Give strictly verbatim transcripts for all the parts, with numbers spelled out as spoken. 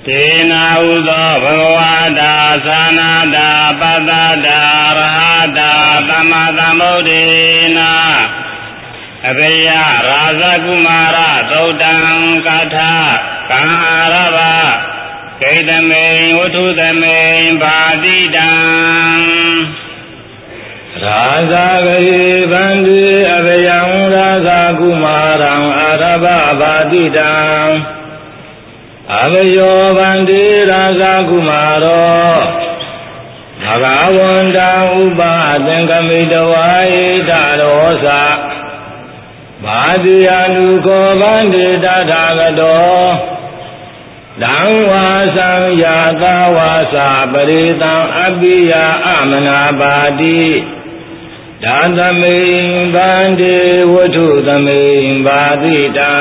တေနာဟုသောဘဂဝါတာသာနာတာပတ္တတာရဟတာသမ္မာသမ္ဗုဒ္ဓေနာအဘယရာဇကုမာရသုတ်တံကာထကံအာရဘဂိတမေဝတ္ထုသမေဘာတိတံရာဇဂေဗန္တိအဘယံရာဇကုမာရံအာရဘဘာတိတံအဘယောဗန္တိရာဇကုမာရောမဂဝန္တံဥပသင်္ကမိတဝါဣဒရောသမာတိယနုကောဗန္တိတထာဂတောတံဝါသံယာသဝါစာပရိတံအပိယအမနာပါတိဓာသမိဗန္တိဝတ္ထုသမိဘာတိတံ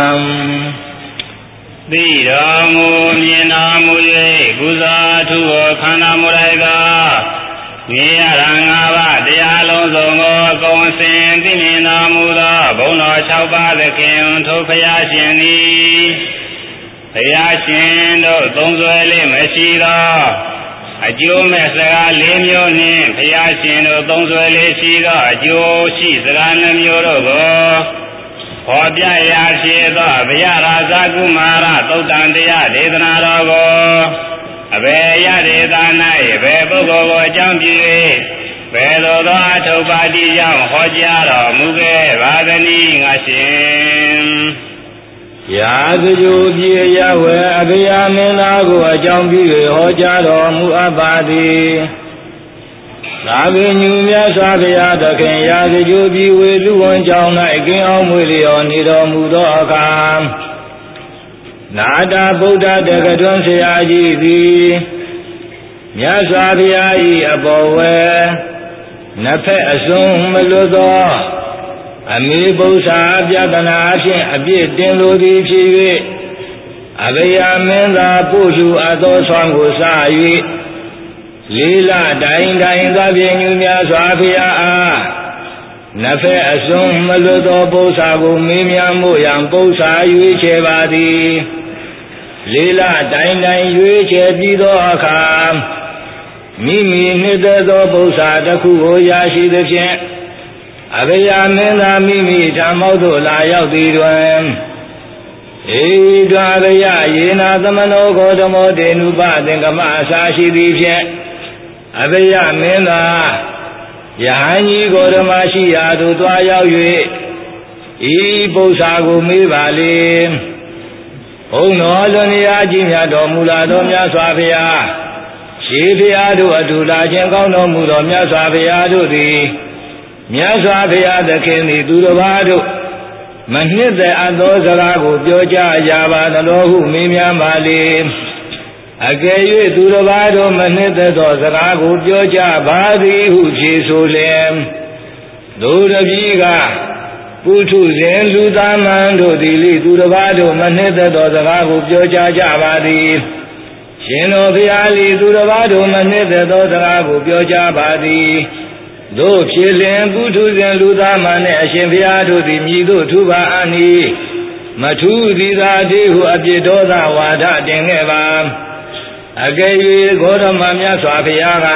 သိတော်မူမြင်တော်မူ၍ကုသိုလ်အထုကိုခန္ဓာမူလိုက်သောမြေရတာငါးပါးတရားလုံးစုံကိုအကုန်စင်သိမြင်တော်မူသောဘုန်းတော်၆ပါးသခင်ထိုဘုရားရှင်သည်ဘုရားရှင်တို့သုံးဆွဲလေးမရှိသောအကျိုးမဲ့စကားလေးမျိုးနှင့်ဘုရားရှင်တို့သုံးဆွဲလေးရှိသောအကျိုးရှိစကားနှမျိုးတို့ကိုဟောပြရာဖြစ်သောဘုရားရာဇကုမာရသုတ်တံတရားဒေသနာတော်ကိုအဘယ်ရဒေသ၌ဘယ်ပုဂ္ဂိုလ်ကိုအကြောင်းပြု၍ဘယ်လိုသောအထုပ်ပါတိကြောင့်ဟောကြားတော်မူခဲ့ပါသနည်းငါရှင်ရာဇဂုပြေရဝေအဘိယမင်းသားကိုအကြောင်းပြု၍ဟောကြားတော်မူအပ်ပါသည်သာဝိညုမြတ်စွာဘုရားသခင်ရာဇဂုပြေဝေလူဝန်ကြောင့်၌ကင်းအောင်မွေလျော်နေတော်မူသောအခါနာတာဗုဒ္ဓတက္ကထွန်းဆရာကြီးသည်မြတ်စွာဘုရား၏အပေါ်ဝဲနှစ်ဖက်အစွန်းမလွတ်သောအမိပု္ပ္ပာပြဒနာဖြင့်အပြစ်တင်လိုသည်ဖြစ်၍အဘယမင်းသာပို့လူအပ်သောဆွမ်းကိုစ၍လေးလတိုင်းတိုင်းသဖြင့်ညူများစွာဘုရားအားနှစ်ဖက်အစွန်းမလွတ်သောပု္ပ္ပာကိုမေးမြန်းမှုရန်ပု္ပ္ပာရွေးချယ်ပါသည်လေးလတိုင်းတိုင်းရွေးချယ်ပြီးသောအခါမိမိနှစ်သက်သောပု္ပ္ပာတစ်ခုကိုရရှိသဖြင့်အဘယမင်းသာမိမိဓမ္မောသို့လာရောက်သည်တွင်ဧဒွာဘယယေနာသမနောဂေါတမောတေနုပသင်္ကမအစာရှိသည်ဖြင့်အဘယမင်းသာယဟန်ကြီးဂေါတမရှိရာသို့သွားရောက်၍ဤပု္ပ္ပာကိုမေးပါလေဘုန်းတော်လွန်ရာကြီးမြတ်တော်မူလာသောမြတ်စွာဘုရားရှိဘုရားတို့အတူလာခြင်းကောင်းတော်မူသောမြတ်စွာဘုရားတို့သည်မြတ်စွာဘုရားသခင်သည်သူတစ်ပါးတို့မနှစ်သက်အပ်သောစကားကိုပြောကြကြပါသလိုဟုမေးမြန်းပါလေအကယ်၍သူတစ်ပါးတို့မနှစ်သက်သောစကားကိုပြောကြပါသည်ဟုဖြေဆိုလျင်တို့တပည့်ကပုထုဇဉ်လူသားမန်တို့သည်လေသူတစ်ပါးတို့မနှစ်သက်သောစကားကိုပြောကြကြပါသည်ရှင်တော်ဘုရားလေသူတစ်ပါးတို့မနှစ်သက်သောစကားကိုပြောကြပါသည်တို့ဖြစ်လင်ပုထုဇဉ်လူသားမန်နှင့်အရှင်ဘုရားတို့သည်မြည်တို့ထူပါအန်ဤမထူးသည်သာတိဟုအပြစ်ဒေါသဝါဒတင်ခဲ့ပါအကယ်၍ဂေါတမမြတ်စွာဘုရား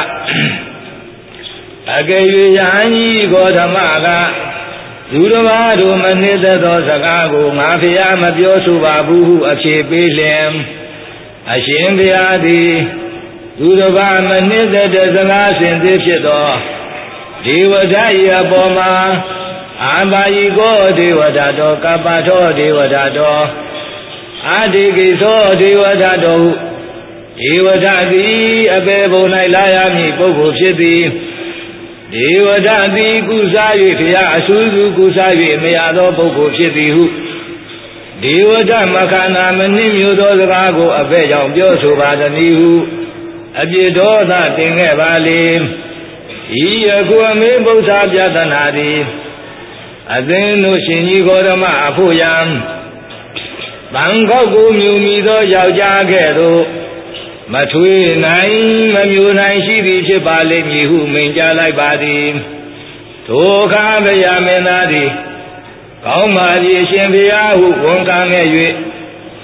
ကအကယ်၍ယဟန်ကြီးဂေါတမကသူတစ်ပါးတို့မနှစ်သက်သောစကားကိုငါဘုရားမပြောဆိုပါဘူးဟုအဖြေပေးလျင်အရှင်ဘုရားသည်သူတစ်ပါးမနှစ်သက်တဲ့စကားစင်စစ်ဖြစ်သောဒေဝဒ၏အပေါ်မှာအာဘာယိကောဒေဝဒတော်ကပ္ပထောဒေဝဒတော်အာဒီကိသောဒေဝဒတော်ဟုဒေဝဒသည်အပေဘုံ၌လာရမည်ပုဂ္ဂိုလ်ဖြစ်သည်ဒေဝဒသည်ကုစား၍ဘုရားအဆူဆူကုစား၍မရသောပုဂ္ဂိုလ်ဖြစ်သည်ဟုဒေဝဒမခန္ဓာမနှင့်မျိုးသောစကားကိုအပေကြောင့်ပြောဆိုပါသည်ဟုအပြစ်ဒေါသတင်ခဲ့ပါလေဤယခုအမေဗုဒ္ဓပြဒနာသည်အသင်းတို့ရှင်ကြီးဂေါတမအဖို့ယံတန်ခောက်ကိုမြူမိသောယောက်ျားကဲ့သို့မထွေးနိုင်မမြူနိုင်ရှိသည်ဖြစ်ပါလိမ့်မည်ဟုမိန့်ကြားလိုက်ပါသည်ထိုအခါဘုရားမင်းသားသည်ကောင်းပါသည်ရှင်ဘုရားဟုဝန်ခံခဲ့၍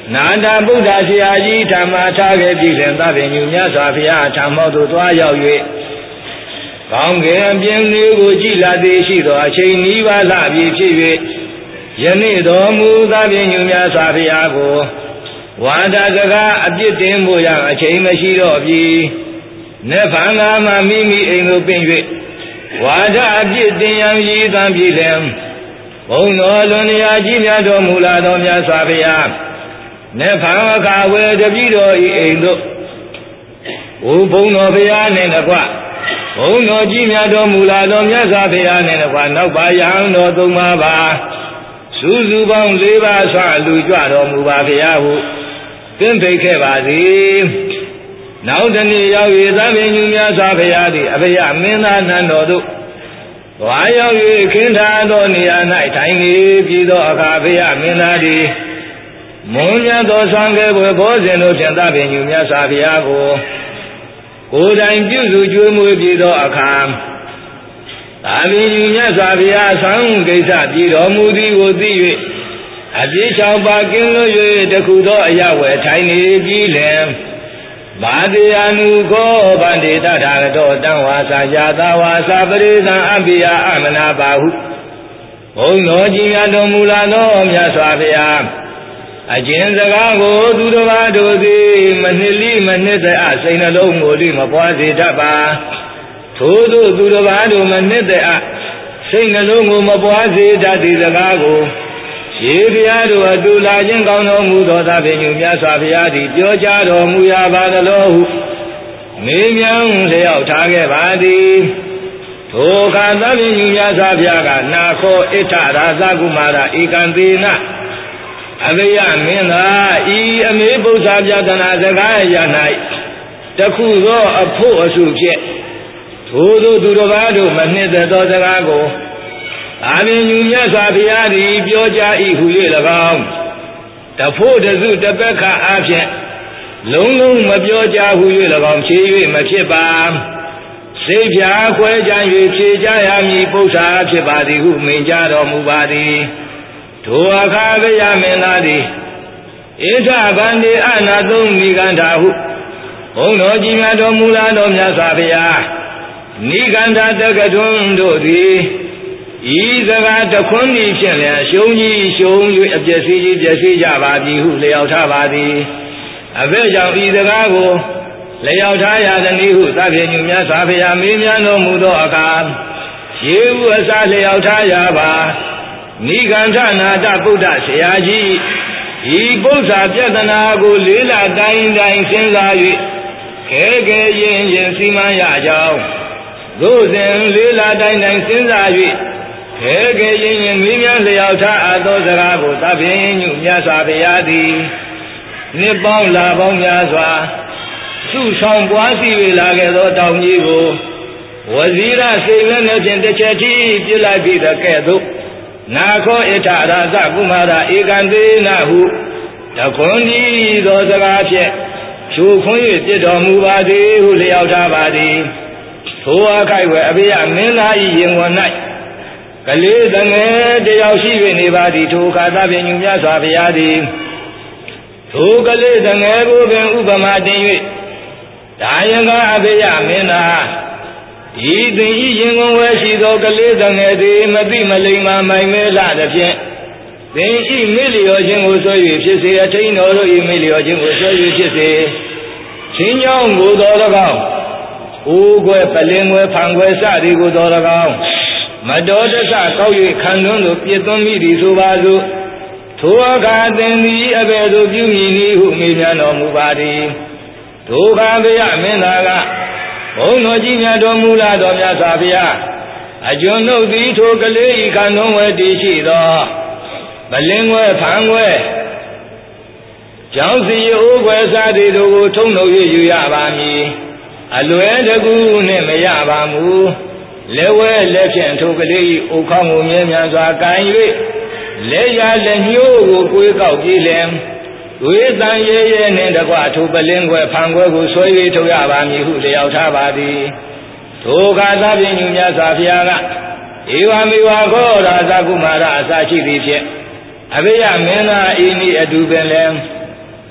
နာတာဗုဒ္ဓဆရာကြီးဓမ္မထားခဲ့ပြီလည်းသဗ္ဗညုမြတ်စွာဘုရားဓမ္မောသို့သွားရောက်၍ကောင်းကင်အပြင်လေးကိုကြည်လာသည်ရှိသောအချိန်နီးပါးလာပြီဖြစ်၍ယနေ့တော်မူသဗ္ဗညုမြတ်စွာဘုရားကိုဝါဒစကားအပြစ်တင်မှုရအချိန်မရှိတော့ပြီနေဖန်ကားမှမိမိအိမ်သို့ပင်၍ဝါဒအပြစ်တင်ရန်ရည်သံပြီလည်းဘုံတော်လွန်ရာကြီးမြတ်တော်မူလာသောမြတ်စွာဘုရားနေဖန်အခါဝေတပိတော်ဤအိမ်သို့ဘုဘုံတော်ဘုရားနှင့်တကွဘုံတော်ကြီးမြတ်တော်မူလာသောမြတ်စွာဘုရားနှင့်တကွနောက်ပါယဟန်တော်သုံးပါးပါစုစုပေါင်းလေးပါးဆွာလူကြွတော်မူပါဘုရားဟုသင်သိခဲ့ပါစေနောက်တနေ့ရောက်၍သဗ္ဗညုမြတ်စွာဘုရားသည်အဘယမင်းသားနန်းတော်သို့သွားရောက်၍ခင်းထားသောနေရာ၌ထိုင်နေပြီးသောအခါဘုရားမင်းသားသည်မွန်မြတ်သောဆံကဲပွဲဘောဇင်တို့ဖြင့်သဗ္ဗညုမြတ်စွာဘုရားကိုကိုယ်တိုင်ပြုစုကျွေးမွေးပြီးသောအခါသဗ္ဗညုမြတ်စွာဘုရားဆံကိစ္စပြည်တော်မူသည်ကိုသိ၍အပြည့်ချောင်းပါကင်းလို့၍တခုသောအရာဝယ်ထိုင်နေပြီးလင်ဘာတိယနုခောဗန္တိတထာဂတောတံဝါစာယာသဝါစာပရိသံအပိယအမနာပါဟုဘုံတော်ကြီးများတော်မူလာသောမြတ်စွာဘုရားအကျဉ်စကားကိုသူတော်ဘာတို့သည်မနှစ်လိမနှစ်တဲ့အစိတ်နှလုံးကိုလိမပွားစေတတ်ပါထို့သောသူတော်ဘာတို့မနှစ်တဲ့အစိတ်နှလုံးကိုမပွားစေတတ်သည့်စကားကိုရေဘုရားတို့အတူလာခြင်းကောင်းတော်မူသောသဗ္ဗညုမြတ်စွာဘုရားသည်ပြောကြားတော်မူရပါသလောဟုမေးမြန်းလျောက်ထားခဲ့ပါသည်ထိုအခါသဗ္ဗညုမြတ်စွာဘုရားကနာခောဣထရာဇဂုမာရဧကံသေနအဘယမင်းသာဤအမေပု္ပ္ပာပြဒနာစကားရ၌တခုသောအဖို့အစုဖြင့်ထိုသောသူတော်ဘာတို့မနှစ်သက်သောစကားကိုသဗ္ဗညုမြတ်စွာဘုရားသည်ပြောကြား၏ဟု၍၎င်းတဖို့တစုတပက္ခအားဖြင့်လုံးလုံးမပြောကြားဟု၍၎င်းဖြေ၍မဖြစ်ပါစိတ်ဖြာခွဲကြ၍ဖြေကြရမည်ပု္ပ္ပာဖြစ်ပါသည်ဟုမိန့်ကြားတော်မူပါသည်ထိုအခါဘုရားမင်းသားသည်ဣထဗန္တိအနာသုံးနိဂန္ဓာဟုဘုံတော်ကြီးများတော်မူလာတော်မြတ်စွာဘုရားနိဂန္ဓာတက္ကထွန်းတို့သည်ဤစကားတခွန်းဤဖြင့်လည်းရှုံးကြီးရှုံး၍အပျက်စီးကြီးပျက်စီးကြပါပြီဟုလျောက်ထားပါသည်အဘဲကြောင့်ဤစကားကိုလျောက်ထားရသည်ဟုသဗ္ဗညုမြတ်စွာဘုရားမေးမြန်းတော်မူသောအခါရေဥအစာလျောက်ထားရပါနိဂန္ဓနာတဗုဒ္ဓဆရာကြီးဤပု္ပ္ပာပြဒနာကိုလေးလာတိုင်းတိုင်းစဉ်းစား၍ခဲခဲရင်ရင်စီမံရကြောင်းသို့စဉ်လေးလာတိုင်းတိုင်းစဉ်းစား၍ခဲခဲရင်ရင်မိများလျောက်ထားအပ်သောစကားကိုသဗ္ဗညုမြတ်စွာဘုရားသည်နှစ်ပေါင်းလာပေါင်းများစွာစုဆောင်ပွားစီ၍လာခဲ့သောတောင်ကြီးကိုဝဇီရစိတ်နဲ့ဖြင့်တစ်ချက်ထိပြစ်လိုက်ပြီးတဲ့ကဲ့သို့နာခောဣထရာဇကုမာရဧကံသေနဟုတခွန်ဒီသောစကားဖြင့်ဖြူခွန်း၍ပြစ်တော်မူပါသည်ဟုလျောက်ထားပါသည်ထိုအခိုက်ဝဲအဘိယမင်းသား၏ရင်ဝင်၌ကလေးတငယ်တယောက်ရှိ၍နေပါသည်ထိုအခါသဗ္ဗညုမြတ်စွာဘုရားသည်ထိုကလေးတငယ်ကိုပင်ဥပမာတင်၍ဒါယကအဘိယမင်းသားဤသင်ဤရင်ကုန်ဝဲရှိသောကလေးတငယ်သည်မသိမလိမ္မာမိုင်မဲလာသည်ဖြင့်သင်ဤမေလျော်ခြင်းကိုဆွဲ၍ဖြစ်စေအထိန်တော်တို့ဤမေလျော်ခြင်းကိုဆွဲ၍ဖြစ်စေချင်းကြောင့်ကိုတော်၎င်းအိုးခွဲပလင်ခွဲဖန်ခွဲစသည်ကိုတော်၎င်းမတော်တဆကောက်၍ခံသွန်းသို့ပြစ်သွန်းမိသည်ဆိုပါစို့ထိုအခါသင်သည်အဘယ်သို့ပြုမည်နည်းဟုမေးမြန်းတော်မူပါသည်ထိုအခါဘုရားမင်းသားကဘုံတော်ကြီးမြတ်တော်မူလာတော်မြတ်စွာဘုရားအကျွန်ုပ်သည်ထိုကလေးဤခံသွန်းဝဲတည်ရှိသောပလင်ခွဲဖန်ခွဲကျောင်းစီအိုးခွဲစသည်တို့ကိုထုံနှုတ်၍ယူရပါမည်အလွယ်တကူနှင့်မရပါမူလက်ဝဲလက်ဖြင့်ထိုကလေး၏အိုခေါင်းကိုမြဲမြံစွာကန်၍လက်ရလက်ညှိုးကိုကိုယ်ကောက်ပြီးလင်ဝေတန်ရဲရဲနှင့်တကွထိုပလင်းခွဲဖန်ခွဲကိုဆွဲ၍ထုတ်ရပါမည်ဟုလျောက်ထားပါသည်ထိုအခါသဗ္ဗညုမြတ်စွာဘုရားကဧဝမေဝခောရာဇကုမာရအစရှိသည်ဖြင့်အဘိယမင်းသားဤနည်းအတူပင်လည်း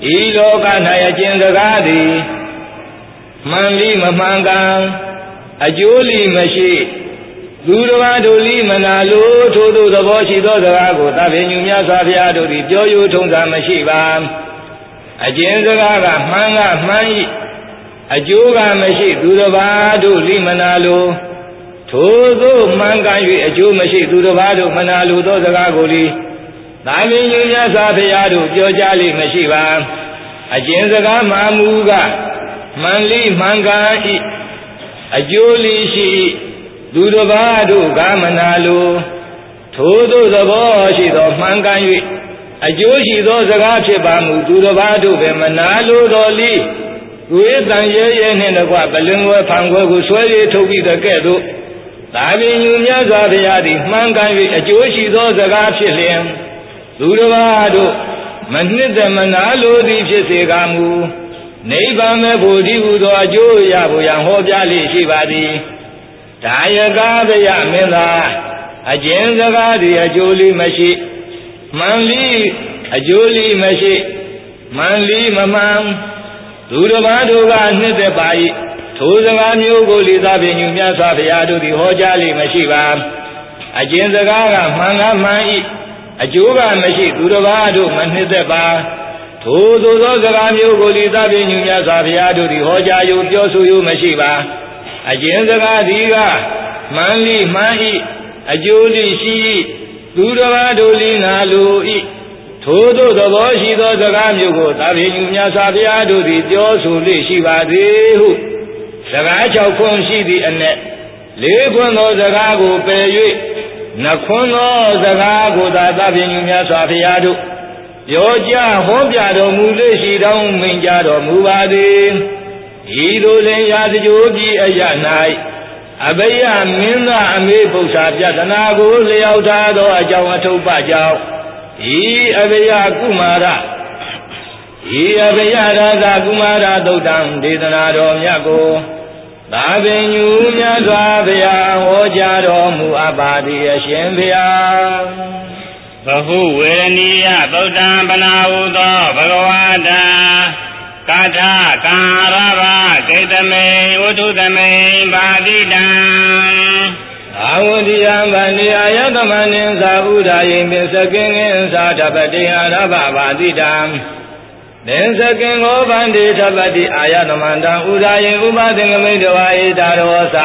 ဤလောက၌အကျင့်စကားသည်မှန်လိမမှန်ကန်အကျိုးလိမရှိသူတစ်ပါးတို့လိမနာလို့ထိုသို့သဘောရှိသောစကားကိုသဗ္ဗညုမြတ်စွာဘုရားတို့သည်ပြောယူထုံးတာမရှိပါအကျင့်စကားကမှန်ကမှန်၏အကျိုးကမရှိသူတစ်ပါးတို့လိမနာလို့ထိုသို့မှန်ကန်၍အကျိုးမရှိသူတစ်ပါးတို့မနာလိုသောစကားကိုလိသဗ္ဗညုမြတ်စွာဘုရားတို့ပြောကြားလိမရှိပါအကျင့်စကားမှမူကမှန်လိမှန်ကန်၏အကျိုးလိရှိ၏သူတစ်ပါးတို့ကမနာလိုထိုသို့သဘောရှိသောမှန်ကန်၍အကျိုးရှိသောစကားဖြစ်ပါမူသူတစ်ပါးတို့ပဲမနာလိုတော်လိဝေတန်ရဲရဲနှင့်တကွပလင်ဝဲဖန်ခွဲကိုဆွဲရည်ထုတ်ပြီးတဲ့ကဲ့သို့သာဘိညုမြတ်စွာဘုရားသည်မှန်ကန်၍အကျိုးရှိသောစကားဖြစ်လျင်သူတစ်ပါးတို့မနှစ်သက်မနာလိုသည်ဖြစ်စေကာမူနိဗ္ဗာန်မဲ့ဖို့ဒီဟုသောအကျိုးရဖို့ရန်ဟောပြလိရှိပါသည်ဒါယကဗယမင်းသားအကျဉ်စကားသည်အကျိုးလိမရှိမှန်လိအကျိုးလိမရှိမှန်လိမမှန်သူတစ်ပါးတို့ကနှစ်သက်ပါ၏ထိုစကားမျိုးကိုလိသဗ္ဗညုမြတ်စွာဘုရားတို့သည်ဟောကြားလိမရှိပါအကျဉ်စကားကမှန်ကမှန်၏အကျိုးကမရှိသူတစ်ပါးတို့မနှစ်သက်ပါထိုသို့သောစကားမျိုးကိုလိသဗ္ဗညုမြတ်စွာဘုရားတို့သည်ဟောကြားယူပြောဆိုယူမရှိပါအကျဉ်စကားသည်ကမှန်လိမှန်၏အကျိုးလိရှိ၏သူတစ်ပါးတို့လိနာလို၏ထိုသို့သဘောရှိသောစကားမျိုးကိုသဗ္ဗညုမြတ်စွာဘုရားတို့သည်ပြောဆိုလိရှိပါသည်ဟုစကား၆ခွန်းရှိသည့်အနက်လေးခွန်းသောစကားကိုပယ်၍နှစ်ခွန်းသောစကားကိုသာသဗ္ဗညုမြတ်စွာဘုရားတို့ပြောကြားဟောပြတော်မူလေရှိတောင်းမိန့်ကြားတော်မူပါသည်ဤသို့လင်ရာဇဂိုပြည်အရ၌အဘယမင်းသားအမေပု္ပ္ပာပြဒနာကိုလျောက်ထားသောအကြောင်းအထုပ်ပကြောင့်ဤအဘယကုမာရဤအဘယရာဇကုမာရသုတ်တံဒေသနာတော်မြတ်ကိုသာဘိညုမြတ်စွာဘုရားဟောကြားတော်မူအပ်ပါသည်အရှင်ဘုရားဘဟုဝေရဏီယသုတ်တံပနာဟုသောဘဂဝါတာကာထကာရဘကိတမေဝတ္ထုသမေပါတိတံအာဝတိယံဗန္တိအာယတမနိသာဥဒါယိပင်စကင်ငင်သာတပတိအာရဘပါတိတံသင်္စကင်ကိုဗန္တိသပတိအာယတမန္တံဥဒါယိဥပသင်္ကမိတဝါဧတာရောသ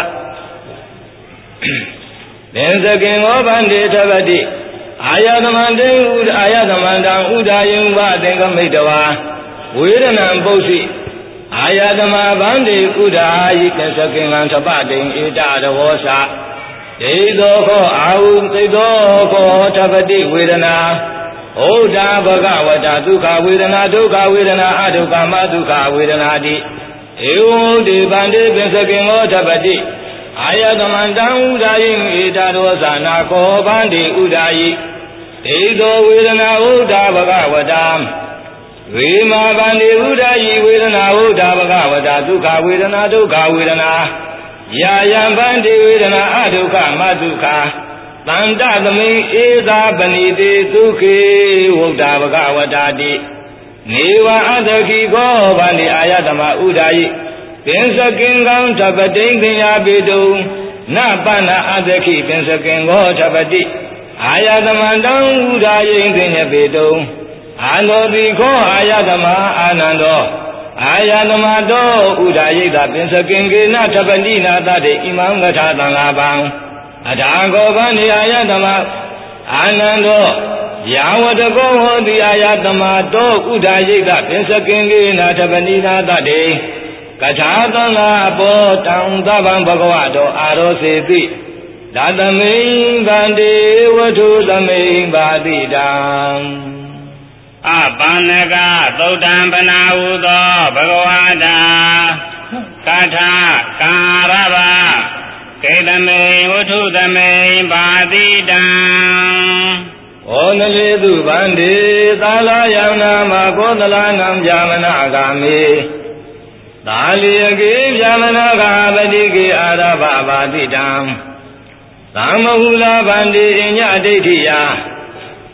သင်္စကင်ကိုဗန္တိသပတိအာယတမန္တေဥအာယတမန္တံဥဒါယိဥပသင်္ကမိတဝါဝေရဏံပု္ပ္ပိအာယတမဗန္တိဥဒါယိသင်္စကင်ံသပတိဧတာရောသဒိသောခောအာဟုသိသောခောသပတိဝေဒနာဩဒါဘဂဝတဒုက္ခဝေဒနာဒုက္ခဝေဒနာအဒုက္ခမဒုက္ခဝေဒနာတိဧဝံဒီဗန္တိပင်စကင်္ဂောသပတိအာယတမန္တံဥဒါယိဧတာရောသနာခောဗန္တိဥဒါယိဒိသောဝေဒနာဩဒါဘဂဝတဝေမာဗန္တိဥဒါယိဝေဒနာဩဒါဘဂဝတဒုက္ခဝေဒနာဒုက္ခဝေဒနာယာယံဗန္တိဝေဒနာအဒုက္ခမဒုက္ခတန္တသမိဧသာပဏိတိဒုက္ခေဝုဒ္ဓဘဂဝတာတိနေဝအတ္တခိခောဗန္တိအာယတမဥဒါယိပင်စကင်္ဂံသပတိပညာပိတုံနပန္နအတ္တခိပင်စကင်္ဂောသပတိအာယတမန္တံဥဒါယိပင်ညပိတုံအာနောတိခောအာယတမအာနန္တောအာယတမတောဥဒါယိတပင်စကင်္ကေနသပတိနာတတေဣမံဂထာသံဃာပံအထာကောဗန္တိအာယတမအာနန္တောယာဝတကောဟောတိအာယတမတောဥဒါယိတပင်စကင်္ကေနသပတိနာတတေကထာသံဃာဘောတံသဗ္ဗံဘဂဝတောအာရောစေတိဒသမိံဗန္တိဝတ္ထုသမိံပါတိတံအပန္နကသုတ်တံပနာဟုသောဘဂဝါတာကာထကာရဘကေတမေဝတ္ထုသမေပါတိတံဩနလေသူဗန္တိသာလယံနာမကောသလနံဗျာမနာဂာမေသာလီယကေဗျာမနာဂာပတိကေအာရဘပါတိတံသမဟုလာဗန္တိအညဒိဋ္ဌိယသ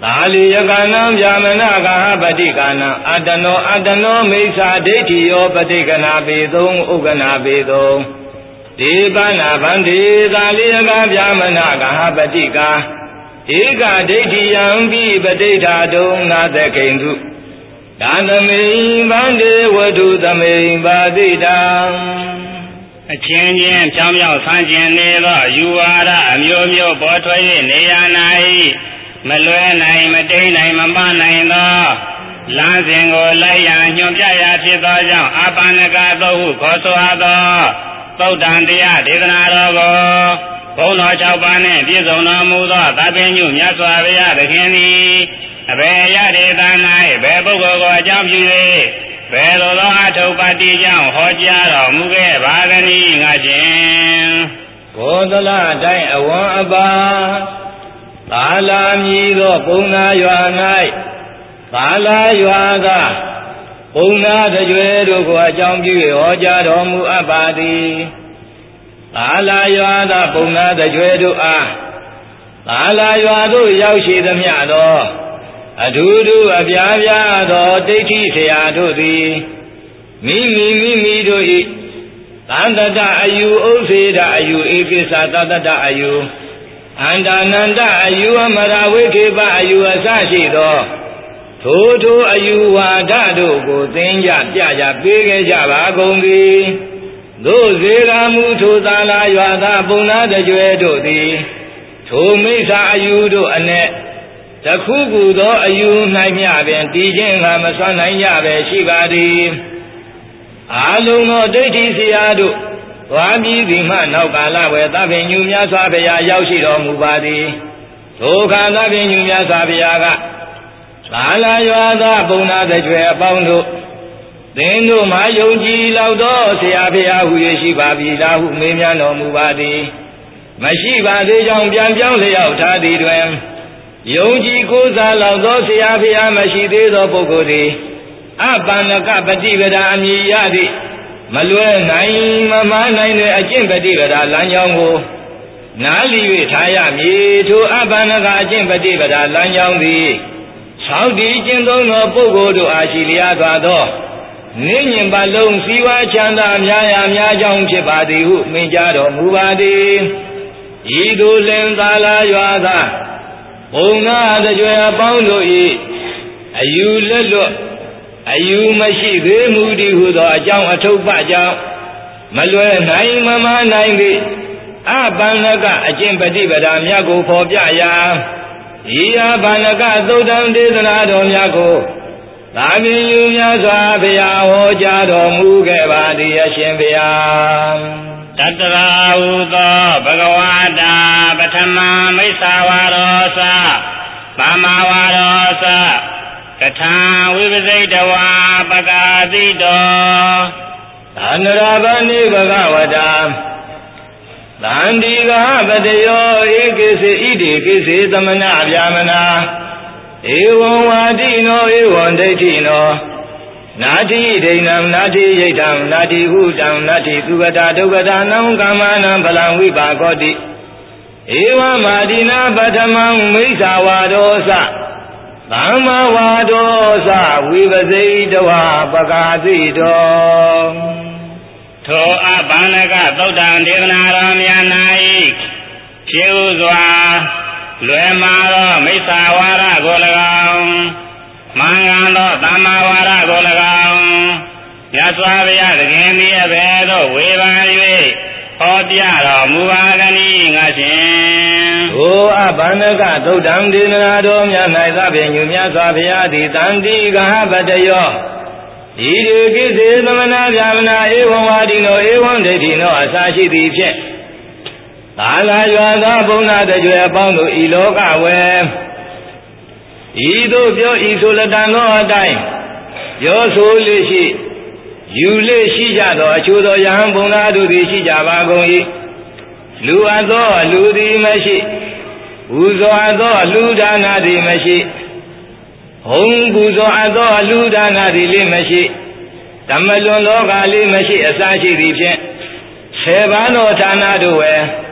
သာလီယကနံဗျာမနာကဟပတိကနံအတနောအတနောမိစ္ဆာဒိဋ္ဌိယောပฏิကနာပေသုံးဥက္ကနာပေသုံးဒီပနာဗန္တိသာလီယကဗျာမနာကဟပတိကာဧကဒိဋ္ဌိယံပိပဋိဋ္ဌာတုံနာသခိန္တုဒါသမိဗန္တိဝတ္ထုသမိပါတိတံအချင်းချင်းဖြောင်းဖြောင်းဆန်းကျင်နေသောယူဝါဒအမျိုးမျိုးပေါ်ထွက်၍နေရ၌မလွဲနိုင်မတိမ်နိုင်မမနိုင်သောလမ်းစဉ်ကိုလိုက်ရန်ညွှန်ပြရာဖြစ်သောကြောင့်အာပါဏကသုတ်ဟုခေါ်ဆိုအပ်သောသုတ်တံတရားဒေသနာတော်ကိုဘုန်းတော်၆ပါးနှင့်ပြည့်စုံတော်မူသောသဗ္ဗညုမြတ်စွာဘုရားသခင်သည်အဘယ်ရဒေသ၌ဘယ်ပုဂ္ဂိုလ်ကိုအကြောင်းပြု၍ဘယ်လိုသောအထုပ္ပတ္တိကြောင့်ဟောကြားတော်မူခဲ့ပါသနည်းငါချင်းဘောဓလတိုင်းအဝံအပါသာလာမြည်သောပုံနာရွာ၌သာလာရွာကပုံနာတကြွယ်တို့ကိုအကြောင်းပြု၍ဟောကြားတော်မူအပ်ပါသည်သာလာရွာသာပုံနာတကြွယ်တို့အားသာလာရွာသို့ရောက်ရှိသမျှသောအထူးထူးအပြားပြားသောဒိဋ္ဌိဆရာတို့သည်မိမိမိမိတို့၏သန္တတအယူဥစ္စေတအယူဧကိစ္စသတ္တအယူအန္တနန္တအယူအမရဝိခေပအယူအစရှိသောထိုထိုအယူဝါဒတို့ကိုသင်ကြပြကြပေးခဲ့ကြပါကုန်သည်တို့ဇေရာမူထိုသာလာရွာသားပုံနာတကြွယ်တို့သည်ထိုမိစ္ဆာအယူတို့အ내တခုခုသောအယူ၌မျှပင်တည်ခြင်းကမဆွမ်းနိုင်ကြပဲရှိပါသည်အာလုံးသောဒိဋ္ဌိဆရာတို့သွားပြီးဒီမှနောက်ကာလဝေသဗ္ဗညုမြတ်စွာဘုရားရောက်ရှိတော်မူပါသည်ထိုအခါသဗ္ဗညုမြတ်စွာဘုရားကသာလာရွာသားပုံနာတကြွယ်အပေါင်းတို့သင်တို့မှာယုံကြည်လောက်သောဆရာဘုရားဟူ၍ရှိပါပြီလားဟုမေးမြန်းတော်မူပါသည်မရှိပါသေးကြောင်းပြန်ပြောင်းလျောက်ထားသည်တွင်ယုံကြည်ကိုးစားလောက်သောဆရာဘုရားမရှိသေးသောပုဂ္ဂိုလ်သည်အပန္နကပฏิပဒါအမည်ရသည့်မလွဲနိုင်မမားနိုင်တဲ့အကျင့်ပฏิပဒါလမ်းကြောင်းကိုနားလီ၍ထားရမည်ထိုအပန္နကအကျင့်ပฏิပဒါလမ်းကြောင်းသည်သောက်တည်ကျင့်သုံးသောပုဂ္ဂိုလ်တို့အားရှိလျားစွာသောနိညင်ပါလုံးစီဝါချမ်းသာများရာများကြောင်းဖြစ်ပါသည်ဟုမိန့်ကြားတော်မူပါသည်ဤသို့လင်သာလာရွာသာဘုံနာတကြွယ်အပေါင်းတို့၏အယူလက်လွတ်အယူမရှိသေးမူသည်ဟုသောအကြောင်းအထုပ္ပကြောင့်မလွယ်နိုင်မမနိုင်သည့်အပန္နကအကျင့်ပฏิပဒါမြတ်ကိုဖော်ပြရာဤအပန္နကသုတ်တံဒေသနာတော်များကိုသာမင်ယူများစွာဘုရားဟောကြားတော်မူခဲ့ပါသည်အရှင်ဘုရားတတရာဟုသောဘဂဝါတာပထမမိစ္ဆာဝါရောသပါမဝါရောသကထာဝိပစိတဝါပကာတိတောသန္နရာဗဏိဘဂဝတာသန္တိကပတယောဧကိစေဣတိကိစေသမဏဗျာမနာဧဝံဝါတိနောဧဝံဒိဋ္ဌိနောနာတိဒိဏံနာတိယိဋံနာတိဟုတံနာတိသုဂတာဒုက္ခတာနံကာမနံဗလံဝိပါကောတိဧဝမာတိနာပထမံမိစ္ဆာဝါဒောသသမ္မာဝါဒောသဝိပစိတဝါပကာတိတောထိုအပန္နကသုတ်တံဒေသနာတော်များ၌ဖြစ်ဥစွာလွယ်မာသောမိစ္ဆာဝါဒကို၎င်းမှန်ကန်သောသမ္မာဝါဒကို၎င်းမြတ်စွာဘုရားသခင်သည်အဘယ်သို့ဝေဖန်၍ဟောပြတော်မူပါသနည်းငါရှင်။ထိုအပန္နကသုတ်တံဒေသနာတော်များ၌သဗ္ဗညုမြတ်စွာဘုရားသည်တန်တိကဟပတယောဤဒီကိစေသမဏဗျာမနာဧဝံဝါဒီနောဧဝံဒိဋ္ဌိနောအစာရှိသည်ဖြင့်သာလာရွာသောဘုံနာတကြွယ်အပေါင်းတို့ဤလောကဝေဤသို့ပြောဤဆိုလတန်သောအတိုင်းပြောဆိုလေရှိယူလေရှိကြသောအချို့သောယဟန်ဘုံနာတို့သည်ရှိကြပါကုန်၏လူအပ်သောလူသည်မရှိပူဇော်အပ်သောလူဒါနသည်မရှိဟုံပူဇော်အပ်သောလူဒါနသည်လည်းမရှိဓမ္မလွန်လောကလေးမရှိအစရှိသည်ဖြင့်ဆယ်ပါးသောဌာနတို့ဝယ်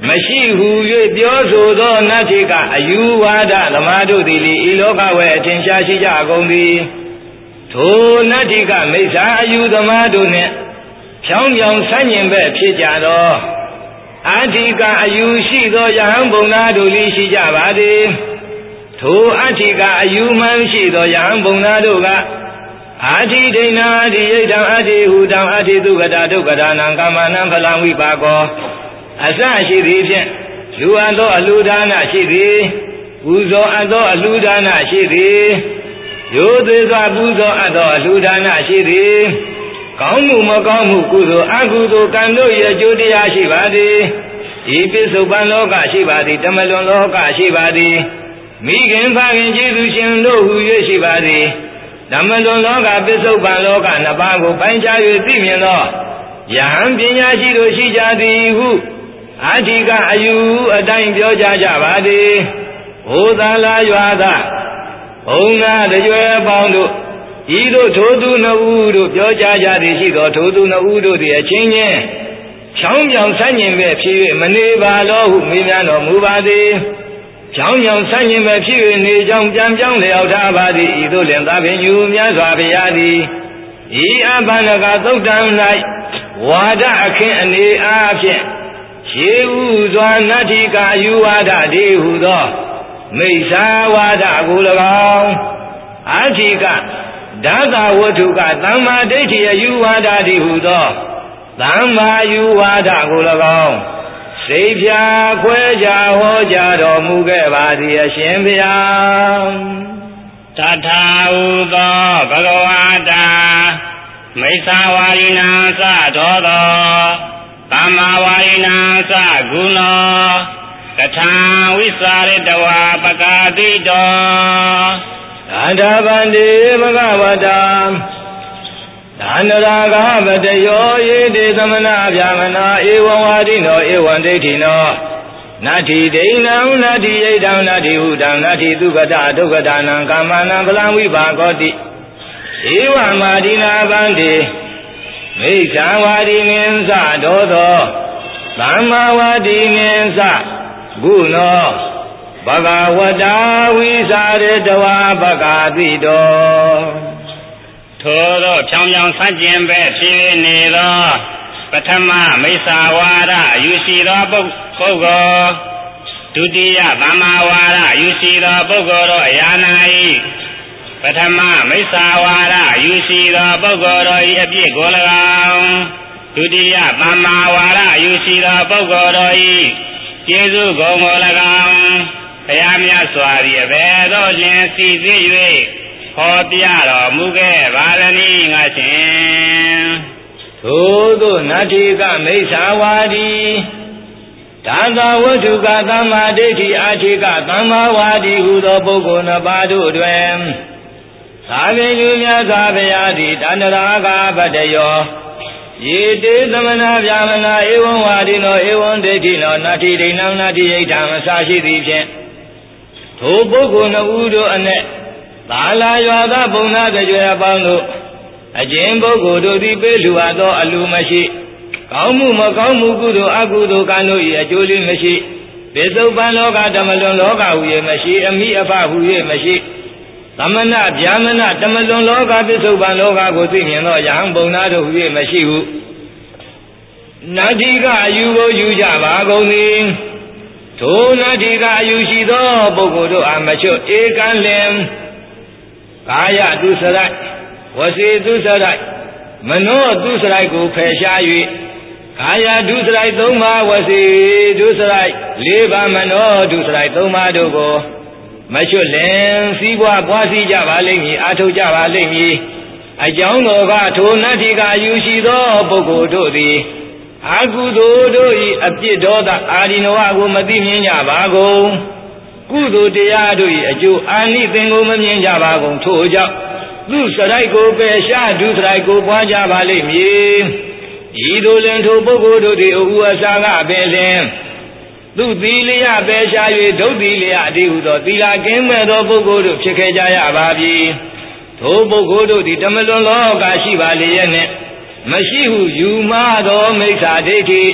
မရှိဟု၍ပြောဆိုသောနတ္ထိကအယူဝါဒသမားတို့သည်လေဤလောကဝဲအထင်ရှားရှိကြကုန်သည်ထိုနတ္ထိကမိစ္ဆာအယူသမားတို့နှင့်ဖြောင်းပြောင်ဆန့်ကျင်ဘက်ဖြစ်ကြသောအတ္ထိကအယူရှိသောယဟန်ဘုံသားတို့လိရှိကြပါသည်ထိုအတ္ထိကအယူမှန်ရှိသောယဟန်ဘုံသားတို့ကအာတိဒိဏာတိယိတံအတ္တိဟုတံအတ္တိဒုက္ခတာဒုက္ခတာနံကာမနံဖလံဝိပါကောအစရှိသည်ဖြင့်လူအပ်သောအလှူဒါနရှိသည်ပူဇော်အပ်သောအလှူဒါနရှိသည်ရိုသေစွာပူဇော်အပ်သောအလှူဒါနရှိသည်ကောင်းမှုမကောင်းမှုကုသိုလ်အကုသိုလ်ကံတို့၏အကျိုးတရားရှိပါသည်ဤပစ္စုပန်လောကရှိပါသည်ဓမ္မလွန်လောကရှိပါသည်မိခင်ဖခင်ကျေးဇူးရှင်တို့ဟူ၍ရှိပါသည်ဓမ္မလွန်လောကပစ္စုပန်လောကနှစ်ပါးကိုပိုင်းခြား၍သိမြင်သောယဟန်ပညာရှိတို့ရှိကြသည်ဟုအတ္ထိကအယူအတိုင်းပြောကြကြပါသည်ဟိုသာလာရွာသာဘုံနာတကြွယ်ပေါင်းတို့ဤတို့ထိုသူနှစ်ဦးတို့ပြောကြကြသည်ရှိသောထိုသူနှစ်ဦးတို့သည်အချင်းချင်းချောင်းပြောင်ဆန့်ကျင်ပဲဖြစ်၍မနေပါလောဟုမေးမြန်းတော်မူပါသည်ချောင်းပြောင်ဆန့်ကျင်ပဲဖြစ်၍နေကြောင်းပြန်ပြောင်းလျောက်ထားပါသည်ဤသို့လင်သာပင်ယူမြတ်စွာဘုရားသည်ဤအဘန္နကသုတ်တံ၌ဝါဒအခင်းအနေအားဖြင့်ရှေးဥစွာနတ္ထိကာယူဝါဒတိဟုသောမိစ္ဆာဝါဒကို၎င်းအတ္ထိကဓာတဝတ္ထုကသမ္မာဒိဋ္ဌိအယူဝါဒတိဟုသောသမ္မာယူဝါဒကို၎င်းစိတ်ဖြာခွဲကြဟောကြားတော်မူခဲ့ပါသည်အရှင်ဘုရားတထာဟုသောဘဂဝါတာမိစ္ဆာဝါရိဏံသသောသောသမ္မာဝါရိဏံသဂုဏောကထာဝိစာရတဝါပကာတိတောသန္တာဗန္တိဘဂဝတာသန္တရာဂပတယောယေတိသမနာဗျာမနာဧဝံဝါဒိနောဧဝံဒိဋ္ဌိနောနတ္ထိဒိဏံနတ္ထိယိတံနတ္ထိဟုတံနတ္ထိဒုက္ခတာဒုက္ခတာနံကာမနံဖလံဝိပါကောတိဧဝံမာဒိနာဗန္တိမိစ္ဆာဝါဒီနင်းသဒောသောသမ္မာဝါဒီနင်းသဂုဏောဘဂဝတာဝိစာရတဝါပကာတိတောထိုသောဖြောင်းဖြောင်းဆန့်ကျင်ဘက်ဖြစ်နေသောပထမမိစ္ဆာဝါဒအယူရှိသောပုဂ္ဂိုလ်ဒုတိယသမ္မာဝါဒအယူရှိသောပုဂ္ဂိုလ်တို့အရာ၌ပထမမိစ္ဆာဝါဒအယူရှိသောပုဂ္ဂိုလ်တို့၏အပြစ်ကို၎င်းဒုတိယသမ္မာဝါဒအယူရှိသောပုဂ္ဂိုလ်တို့၏ကျေးဇူးဂုဏ်ကို၎င်းဘုရားမြတ်စွာဘုရားဘယ်သို့လျှင်စီစစ်၍ဟောပြတော်မူခဲ့ပါသနည်းငါရှင်ထိုသို့နတ္ထိကမိစ္ဆာဝါဒီဒါသဝတ္ထုကသမ္မာဒိဋ္ဌိအတ္ထိကသမ္မာဝါဒီဟုသောပုဂ္ဂိုလ်နှစ်ပါးတို့တွင်သာဝေယူမြတ်စွာဘုရားသည်တန္တရာဂပတယောယေတေသမနာဗျာမနာဧဝံဝါဒီနောဧဝံဒိဋ္ဌိနောနတ္ထိဒိဏံနတ္ထိယိတံအစရှိသည်ဖြင့်ထိုပုဂ္ဂိုလ်နှစ်ဦးတို့အနက်သာလာရွာသားဘုံသားကြွယ်အပေါင်းတို့အကျဉ်ပုဂ္ဂိုလ်တို့သည်ပေးလှူအပ်သောအလူမရှိကောင်းမှုမကောင်းမှုကုသိုလ်အကုသိုလ်ကံတို့၏အကျိုးလေးမရှိပစ္စုပန်လောကဓမ္မလွန်လောကဟူ၍မရှိအမိအဖဟူ၍မရှိသမဏဗျာမဏဓမ္မလွန်လောကပစ္စုပန်လောကကိုသိမြင်သောယဟန်ဘုံသားတို့ဟူ၍မရှိဟုနတ္ထိကအယူကိုယူကြပါကုန်သည်ထိုနတ္ထိကအယူရှိသောပုဂ္ဂိုလ်တို့အားမချွတ်ဧကံလင်ကာယတုစရိုက်ဝစီတုစရိုက်မနောတုစရိုက်ကိုဖယ်ရှား၍ကာယတုစရိုက်သုံးပါးဝစီတုစရိုက်လေးပါးမနောတုစရိုက်သုံးပါးတို့ကိုမချွတ်လင်စီးပွားပွားစီကြပါလိမ့်မည်အားထုတ်ကြပါလိမ့်မည်အကြောင်းတော်ကထိုနတ္ထိကအယူရှိသောပုဂ္ဂိုလ်တို့သည်အကုသိုလ်တို့၏အပြစ်ဒေါသအာရိနဝကိုမသိမြင်ကြပါကုန်ကုသိုလ်တရားတို့၏အကျိုးအာနိသင်ကိုမမြင်ကြပါကုန်ထို့ကြောင့်သူစရိုက်ကိုပယ်ရှားဒုစရိုက်ကိုပွားကြပါလိမ့်မည်ဤသို့လင်ထိုပုဂ္ဂိုလ်တို့သည်အဥအစာကပင်လင်သူသီလျပယ်ရှား၍ဒုသီလျအတိဟုသောသီလကင်းမဲ့သောပုဂ္ဂိုလ်တို့ဖြစ်ခဲ့ကြရပါပြီထိုပုဂ္ဂိုလ်တို့သည်ဓမ္မလွန်လောကရှိပါလျက်နှင့်မရှိဟုယူမသောမိစ္ဆာဒိဋ္ဌိ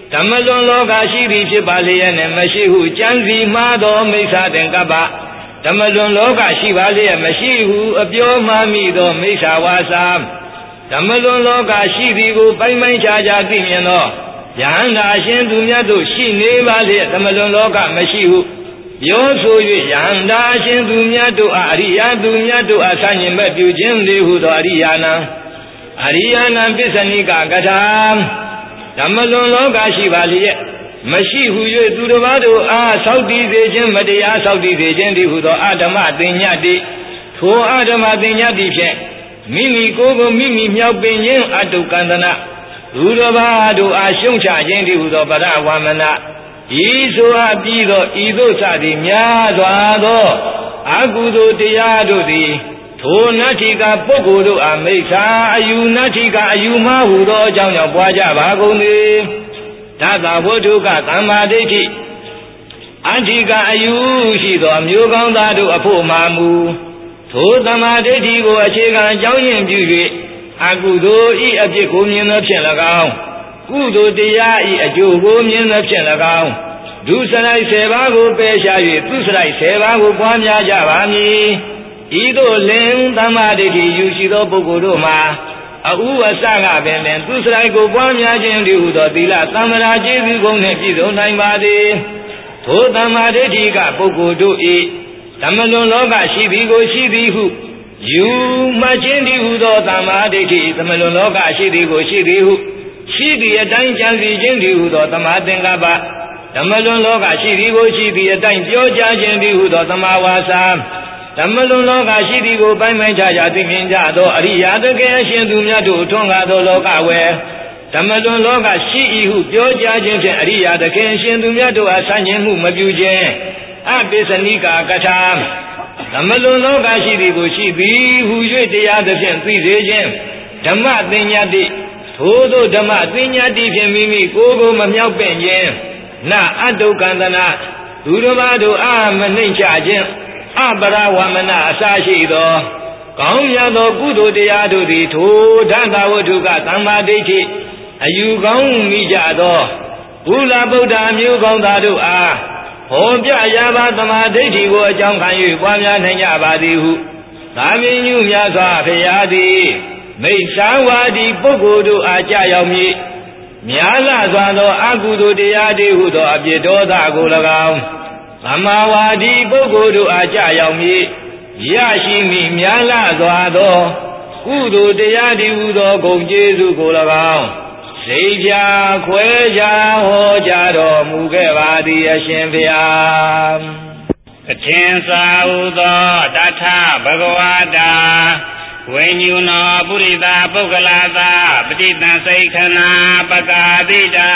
ဓမ္မလွန်လောကရှိသည်ဖြစ်ပါလျက်နဲ့မရှိဟုကြံစီမှားသောမိစ္ဆာသင်္ကပ္ပဓမ္မလွန်လောကရှိပါလျက်မရှိဟုအပြောမှားမိသောမိစ္ဆာဝါစာဓမ္မလွန်လောကရှိသည်ကိုပိုင်ပိုင်ခြားခြားသိမြင်သောယဟန္တာရှင်သူမြတ်တို့ရှိနေပါလျက်ဓမ္မလွန်လောကမရှိဟုပြောဆို၍ယဟန္တာရှင်သူမြတ်တို့အားအရိယသူမြတ်တို့အားဆန့်ကျင်ဘက်ပြုခြင်းလေဟုသောအရိယာနံအရိယာနံပစ္စနိကကထာဓမ္မလွန်လောကရှိပါလျက်မရှိဟု၍သူတစ်ပါးတို့အားဆောက်တည်စေခြင်းမတရားဆောက်တည်စေခြင်းတည်းဟုသောအဓမ္မသင်္ညတိထိုအဓမ္မသင်္ညတိဖြင့်မိမိကိုယ်ကိုမိမိမြောက်ပင်ခြင်းအတုကန္တနာသူတစ်ပါးတို့အားရှုံးချခြင်းတည်းဟုသောပရဝမနဤဆိုအပ်ပြီးသောဤသို့စသည်များစွာသောအကုသိုလ်တရားတို့သည်ထိုနတ္ထိကပုဂ္ဂိုလ်တို့အားမိစ္ဆာအယူနတ္ထိကအယူမှားဟုသောအကြောင်းကြောင့်ပွားကြပါကုန်သည်သတ္တဝတ္ထုကသမ္မာဒိဋ္ဌိအဋ္ဌိကအယူရှိသောမျိုးကောင်းသားတို့အဖို့မှာမူထိုသမ္မာဒိဋ္ဌိကိုအခြေခံအကြောင်းရင်းပြု၍အကုသိုလ်ဤအဖြစ်ကိုမြင်သောဖြင့်၎င်းကုသိုလ်တရားဤအကျိုးကိုမြင်သောဖြင့်၎င်းဒုစရိုက်ဆယ်ပါးကိုပယ်ရှား၍သူစရိုက်ဆယ်ပါးကိုပွားများကြပါမည်ဤသို့လင်သမ္မာဒိဋ္ဌိယူရှိသောပုဂ္ဂိုလ်တို့မှာအဥဝဆကပင်လင်သူစရိုက်ကိုပွားများခြင်းတည်းဟူသောသီလသံဃာကျေးဇူးကုန်နှင့်ပြည့်စုံနိုင်ပါသည်ထိုသမ္မာဒိဋ္ဌိကပုဂ္ဂိုလ်တို့၏ဓမ္မလွန်လောကရှိသည်ကိုရှိသည်ဟုယူမှခြင်းတည်းဟူသောသမ္မာဒိဋ္ဌိဓမ္မလွန်လောကရှိသည်ကိုရှိသည်ဟုရှိသည်အတိုင်းကြံစီခြင်းတည်းဟူသောသမ္မာသင်္ကပ္ပဓမ္မလွန်လောကရှိသည်ကိုရှိသည်အတိုင်းပြောကြားခြင်းတည်းဟူသောသမ္မာဝါစာဓမ္မလွန်လောကရှိသည်ကိုပိုင်ပိုင်ခြားခြားသိမြင်ကြသောအရိယာတကယ်အရှင်သူမြတ်တို့ထွန်းကားသောလောကဝယ်ဓမ္မလွန်လောကရှိ၏ဟုပြောကြားခြင်းဖြင့်အရိယာတကယ်အရှင်သူမြတ်တို့အားဆန့်ကျင်မှုမပြုခြင်းအပိစနိကာကထာဓမ္မလွန်လောကရှိသည်ကိုရှိသည်ဟု၍တရားသဖြင့်သိစေခြင်းဓမ္မသင်္ညတိထိုသို့ဓမ္မသင်္ညတိဖြင့်မိမိကိုယ်ကိုမမြောက်ပင့်ခြင်းနအတုကန္တနာသူတစ်ပါးတို့အားမနှိမ့်ချခြင်းအပရဝမနအစရှိသောကောင်းမြတ်သောကုသိုလ်တရားတို့သည်ထိုဓတ္တဝတ္ထုကသမ္မာဒိဋ္ဌိအယူကောင်းမိကြသောဘုလားဗုဒ္ဓမျိုးကောင်းသားတို့အားဟောပြရပါသမာဓိဋ္ဌိကိုအကြောင်းခံ၍ပွားများနိုင်ကြပါသည်ဟုသာမင်းညုများစွာဖရာသည်မိစ္ဆာဝါဒီပုဂ္ဂိုလ်တို့အားကြာရောက်မည်များလာစွာသောအကုသိုလ်တရားတွေဟုသောအပြစ်ဒေါသကို၎င်းသမ္မာဝါဒီပုဂ္ဂိုလ်တို့အားကြာရောက်မည်ရရှိမည်များလာစွာသောကုသိုလ်တရားတွေဟုသောဂုဏ်ကျေးဇူးကို၎င်းစိတ်ပြခွဲခြားဟောကြားတော်မူခဲ့ပါသည်အရှင်ဘုရားကထင်စာဟုသောတထဘဂဝတာဝိညုနောပုရိသပုဂ္ဂလာသာပဋိသင်္စိခဏပကာတိတာ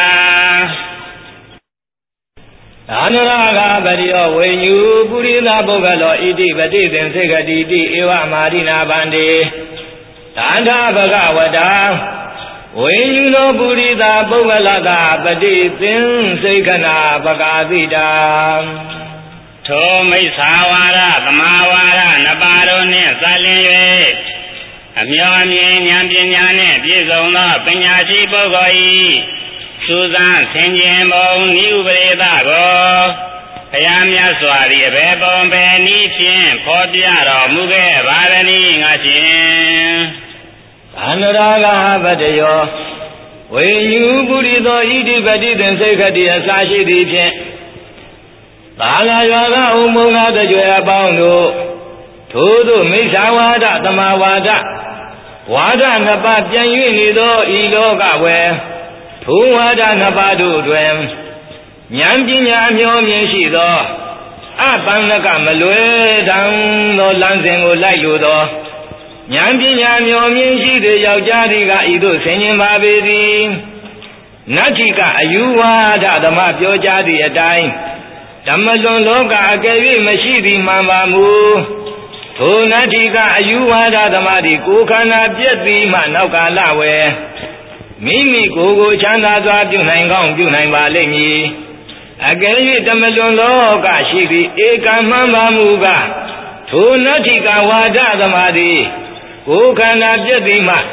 သာနရာဂပရိယောဝိညုပုရိသပုဂ္ဂလောဣတိပဋိသင်္စိကတိတိဧဝမာရိနာဗန္တိသာထဘဂဝတာဝိညုနောပုရိသပုဂ္ဂလသာပဋိသင်္စိခဏပကာတိတာထိုမိစ္ဆာဝါဒသမာဝါဒနှစ်ပါးတို့နှင့်စလင်း၍အမျောအမြင်ဉာဏ်ပညာနှင့်ပြည့်စုံသောပညာရှိပုဂ္ဂိုလ်၏စူးစမ်းဆင်ခြင်ပုံဤဥပရိသကိုဘုရားမြတ်စွာသည်အဘယ်ပုံပဲနည်းဖြင့်ဖော်ပြတော်မူခဲ့ပါသည်ငါရှင်အနရာဂပတယောဝိညုပုရိသောဣတိပဋိသင်္စိကတိအစာရှိသည်ဖြင့်သာလာရွာကဥမုံကားတကြွယ်အပေါင်းတို့ထိုသို့မိစ္ဆာဝါဒသမာဝါဒဝါဒနှစ်ပါးပြန်၍နေသောဤလောကဝယ်ထိုဝါဒနှစ်ပါးတို့တွင်ဉာဏ်ပညာမျောမြင်ရှိသောအပန္နကမလွယ်တံသောလမ်းစဉ်ကိုလိုက်လိုသောဉာဏ်ပညာမျောမြင်ရှိသောယောက်ျားသည်ကဤသို့ဆင်ခြင်ပါပေသည်နတ္ထိကအယူဝါဒဓမ္မပြောကြားသည့်အတိုင်းဓမ္မလွန်လောကအကယ်၍မရှိသည်မှန်ပါမူထိုနတ္ထိကအယူဝါဒဓမ္မသည်ကိုယ်ခန္ဓာပြည့်သည်မှနောက်ကာလဝယ်မိမိကိုယ်ကိုချမ်းသာစွာပြုနိုင်ကောင်းပြုနိုင်ပါလိမ့်မည်အကယ်၍ဓမ္မလွန်လောကရှိသည်ဧကမှန်ပါမူကထိုနတ္ထိကဝါဒဓမ္မသည်ကိုယ်ခန္ဓာပြည့်သည်မှ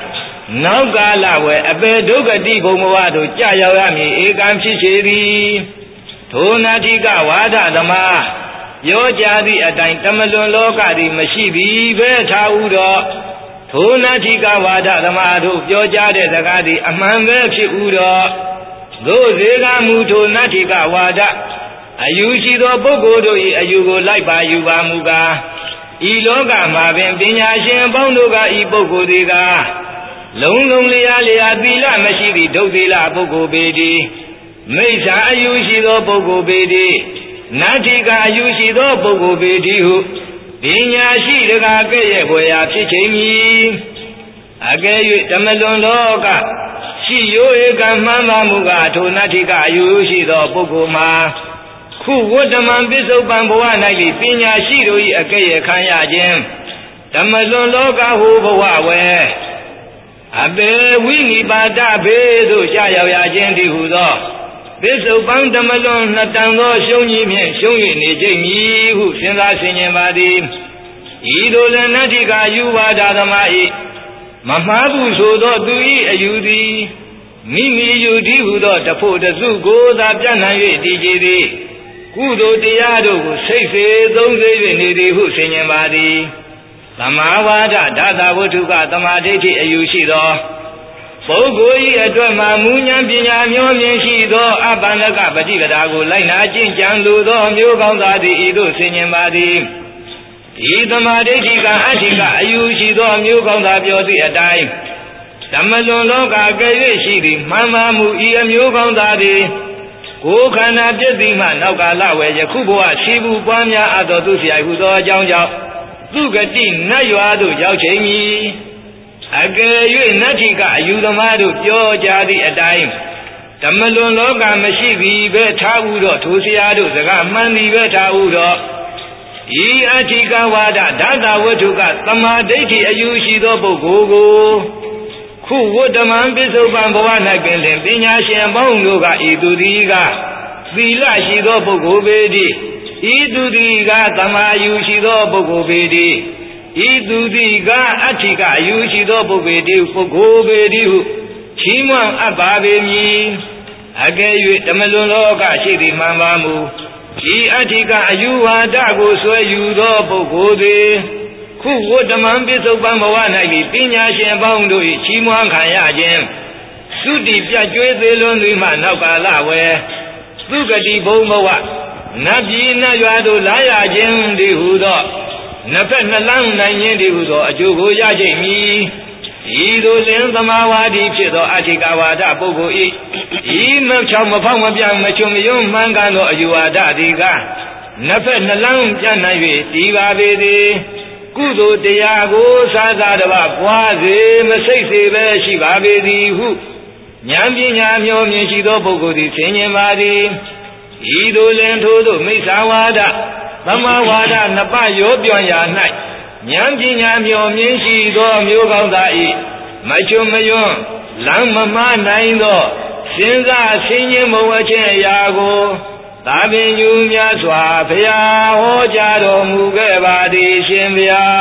နောက်ကလာဝဲအပေဒုက္ခတိဘုံဘဝတို့ကြာရောက်ရမည်ဧကံဖြစ်စေသည်ထိုနာတိကဝါဒသမားပြောကြသည့်အတိုင်းတမလွန်လောကသည်မရှိသည်ပဲထားဥတော်ထိုနာတိကဝါဒသမားတို့ပြောကြတဲ့စကားသည်အမှန်ပဲဖြစ်ဥတော်သို့စေကမူထိုနာတိကဝါဒအယူရှိသောပုဂ္ဂိုလ်တို့၏အယူကိုလိုက်ပါယူပါမူကားဤလောကမှာပင်ပညာရှင်အပေါင်းတို့ကဤပုဂ္ဂိုလ်တွေက လုံးလုံးလျားလျားသီလမရှိသည့်ဒုသီလပုဂ္ဂိုလ်ပေတည်းမိစ္ဆာအယူရှိသောပုဂ္ဂိုလ်ပေတည်းနတ္ထိကအယူရှိသောပုဂ္ဂိုလ်ပေတည်းဟုပညာရှိတကားကဲ့ရဲ့ဖွယ်ရာဖြစ်ချိန်မည်အကယ်၍ဓမ္မလွန်လောကရှိရိုးဧကမှန်ပါမူကားထိုနတ္ထိကအယူရှိသောပုဂ္ဂိုလ်မှာခုဝတ္တမံပစ္စုပန်ဘဝ၌ပညာရှိတို့၏အကဲ့ရဲ့ခံရခြင်းဓမ္မလွန်လောကဟူဘဝဝဲအပေဝိနိပါဒဘေသို့ကြာရောက်ရခြင်းတည်းဟုသောပစ္စုပန်ဓမ္မလွန်နှစ်တန်သောရှုံးကြီးဖြင့်ရှုံး၍နေကြမည်ဟုစဉ်းစားဆင်ခြင်ပါသည်ဤသို့လည်းနတ္ထိကယူဝါဒသမား၏မမှားဘူးဆိုသောသူ၏အယူသည်မိမိယူတည်းဟုသောတဖို့တစုကိုသာပြန့်နှံ့၍တည်ကြည်သည်ကုသိုလ်တရားတို့ကိုစိတ်စေသုံးစေ၍နေသည်ဟုဆင်ခြင်ပါသည်သမာဝါဒဓာတဝတ္ထုကသမာဓိဋ္ဌိအယူရှိသောပုဂ္ဂိုလ်၏အတွက်မှမူဉာဏ်ပညာမျောမြင်ရှိသောအပ္ပန္နကပฏิပဒါကိုလိုက်နာကျင့်ကြံလိုသောမျိုးကောင်းသားသည်ဤသို့ဆင်ခြင်ပါသည်ဤသမာဓိဋ္ဌိကအဋ္ဌိကအယူရှိသောမျိုးကောင်းသားပြောသည့်အတိုင်းဓမ္မလွန်လောကကဲ့၍ရှိသည်မှန်ပါမူဤအမျိုးကောင်းသားသည်ကိုယ်ခန္ဓာပြည့်သည်မှနောက်ကာလဝယ်ယခုဘဝရှိဘူးပွားများအပ်သောသူဖြစ်ဟုသောအကြောင်းကြောင့်သူဂတိနတ်ရွာသို့ရောက်ချိန်မည်အကယ်၍နတ္ထိကအယူသမားတို့ပြောကြသည့်အတိုင်းဓမ္မလွန်လောကမရှိသည်ပဲထားဥတော့ထိုဆရာတို့စကားမှန်သည်ပဲထားဥတော့ဤအဋ္ဌိကဝါဒဓာတဝတ္ထုကသမာဓိဋ္ဌိအယူရှိသောပုဂ္ဂိုလ်ကိုခုဝတ္တမံပစ္စုပန်ဘဝ၌ပင်လင်ပညာရှင်ပေါင်းတို့ကဤသူသည်ကသီလရှိသောပုဂ္ဂိုလ်ပေတည်းဤသူသည်ကသမာယူရှိသောပုဂ္ဂိုလ်ပေတည်းဤသူသည်ကအဋ္ဌိကအယူရှိသောပုဂ္ဂိုလ်တည်းပုဂ္ဂိုလ်ပေတည်းဟုချီးမွမ်းအပ်ပါပေမည်အကယ်၍ဓမ္မလွန်လောကရှိသည်မှန်ပါမူဤအဋ္ဌိကအယူဝါဒကိုဆွဲယူသောပုဂ္ဂိုလ်သည်ခုဝတ္တမံပစ္စုပန်ဘဝ၌ပညာရှင်ပေါင်းတို့၏ချီးမွမ်းခံရခြင်းသုတိပြတ်ကျွေးသေးလွန်သည်မှနောက်ကာလဝယ်သုဂတိဘုံဘဝနတ်ပြည်နတ်ရွာတို့လာရခြင်းတည်းဟုသောနှစ်ဖက်နှလန်းနိုင်ခြင်းတည်းဟုသောအကျိုးကိုရခြင်းမည်ဤသို့လင်သမာဝါဒီဖြစ်သောအဋ္ဌိကဝါဒပုဂ္ဂိုလ်၏ဤမချောင်မဖောက်မပြမချုံမယွန်းမှန်ကန်သောအယူဝါဒသည်ကနှစ်ဖက်နှလန်းပြန့်နှံ့၍တည်ပါပေသည်ကုသိုလ်တရားကိုသာသာတပါးပွားစေမစိတ်စေပဲရှိပါပေသည်ဟုဉာဏ်ပညာမျှောမြင်ရှိသောပုဂ္ဂိုလ်သည်ဆင်ခြင်ပါသည်ဤသို့လင်ထိုသို့မိစ္ဆာဝါဒသမာဝါဒနှစ်ပါးရောပြောင်းရာ၌ဉာဏ်ပညာမျှောမြင်ရှိသောမျိုးကောင်းသား၏မချွတ်မယွန်းလမ်းမမှားနိုင်သောစဉ်းစားဆင်ခြင်မဝခြင်းအရာကိုသာပင်ညူများစွာဘုရားဟောကြားတော်မူခဲ့ပါသည်ရှင်ဗျာ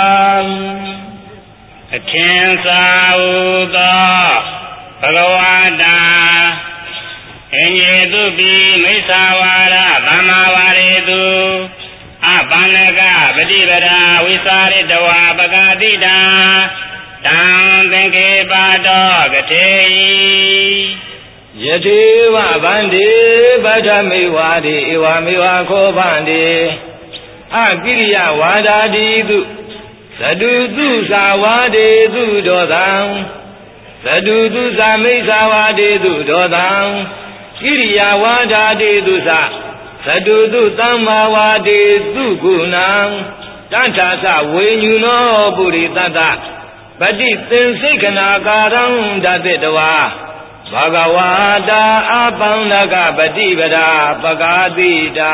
အထင်သာဟုသောဘဂဝတာအင်ယေတုပိမိစ္ဆာဝါဒသမ္မာဝါရေတုအပန္နကပฏิပဒါဝိစာရိတဝါပဂတိတာတံသင်္ခေပါတောကထေယတိဝဗန္တိပဋ္ဌမေဝါတိဧဝမေဝခောဗန္တိအကိရိယဝါဒာတိတုသတုတုသာဝါဒေတုဒောသံသတုတုသာမိစ္ဆာဝါဒေတုဒောသံကိရိယဝါဒာတိတုသာသတုတုသမ္မာဝါဒေတုကုဏံတတ္ထာသဝေညုနောပုရိသတ္တပฏิသင်္စိက္ခဏာကာရံဓတ္တဝါဘဂဝါတာအပန္နကပฏิပဒါပဂတိတာ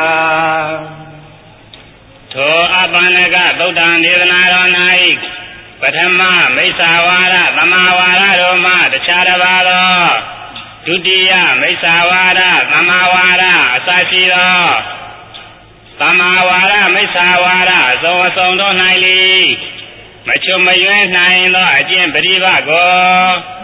ထိုအပန္နကသုတ္တံဒေသနာတော်၌ပထမမိစ္ဆာဝါဒသမာဝါဒတို့မှတခြားတစ်ပါးသောဒုတိယမိစ္ဆာဝါဒသမာဝါဒအစရှိသောသမာဝါဒမိစ္ဆာဝါဒအစုံအစုံတို့၌လေမချွတ်မယွင်းနိုင်သောအကျင့်ပရိပတ်ကို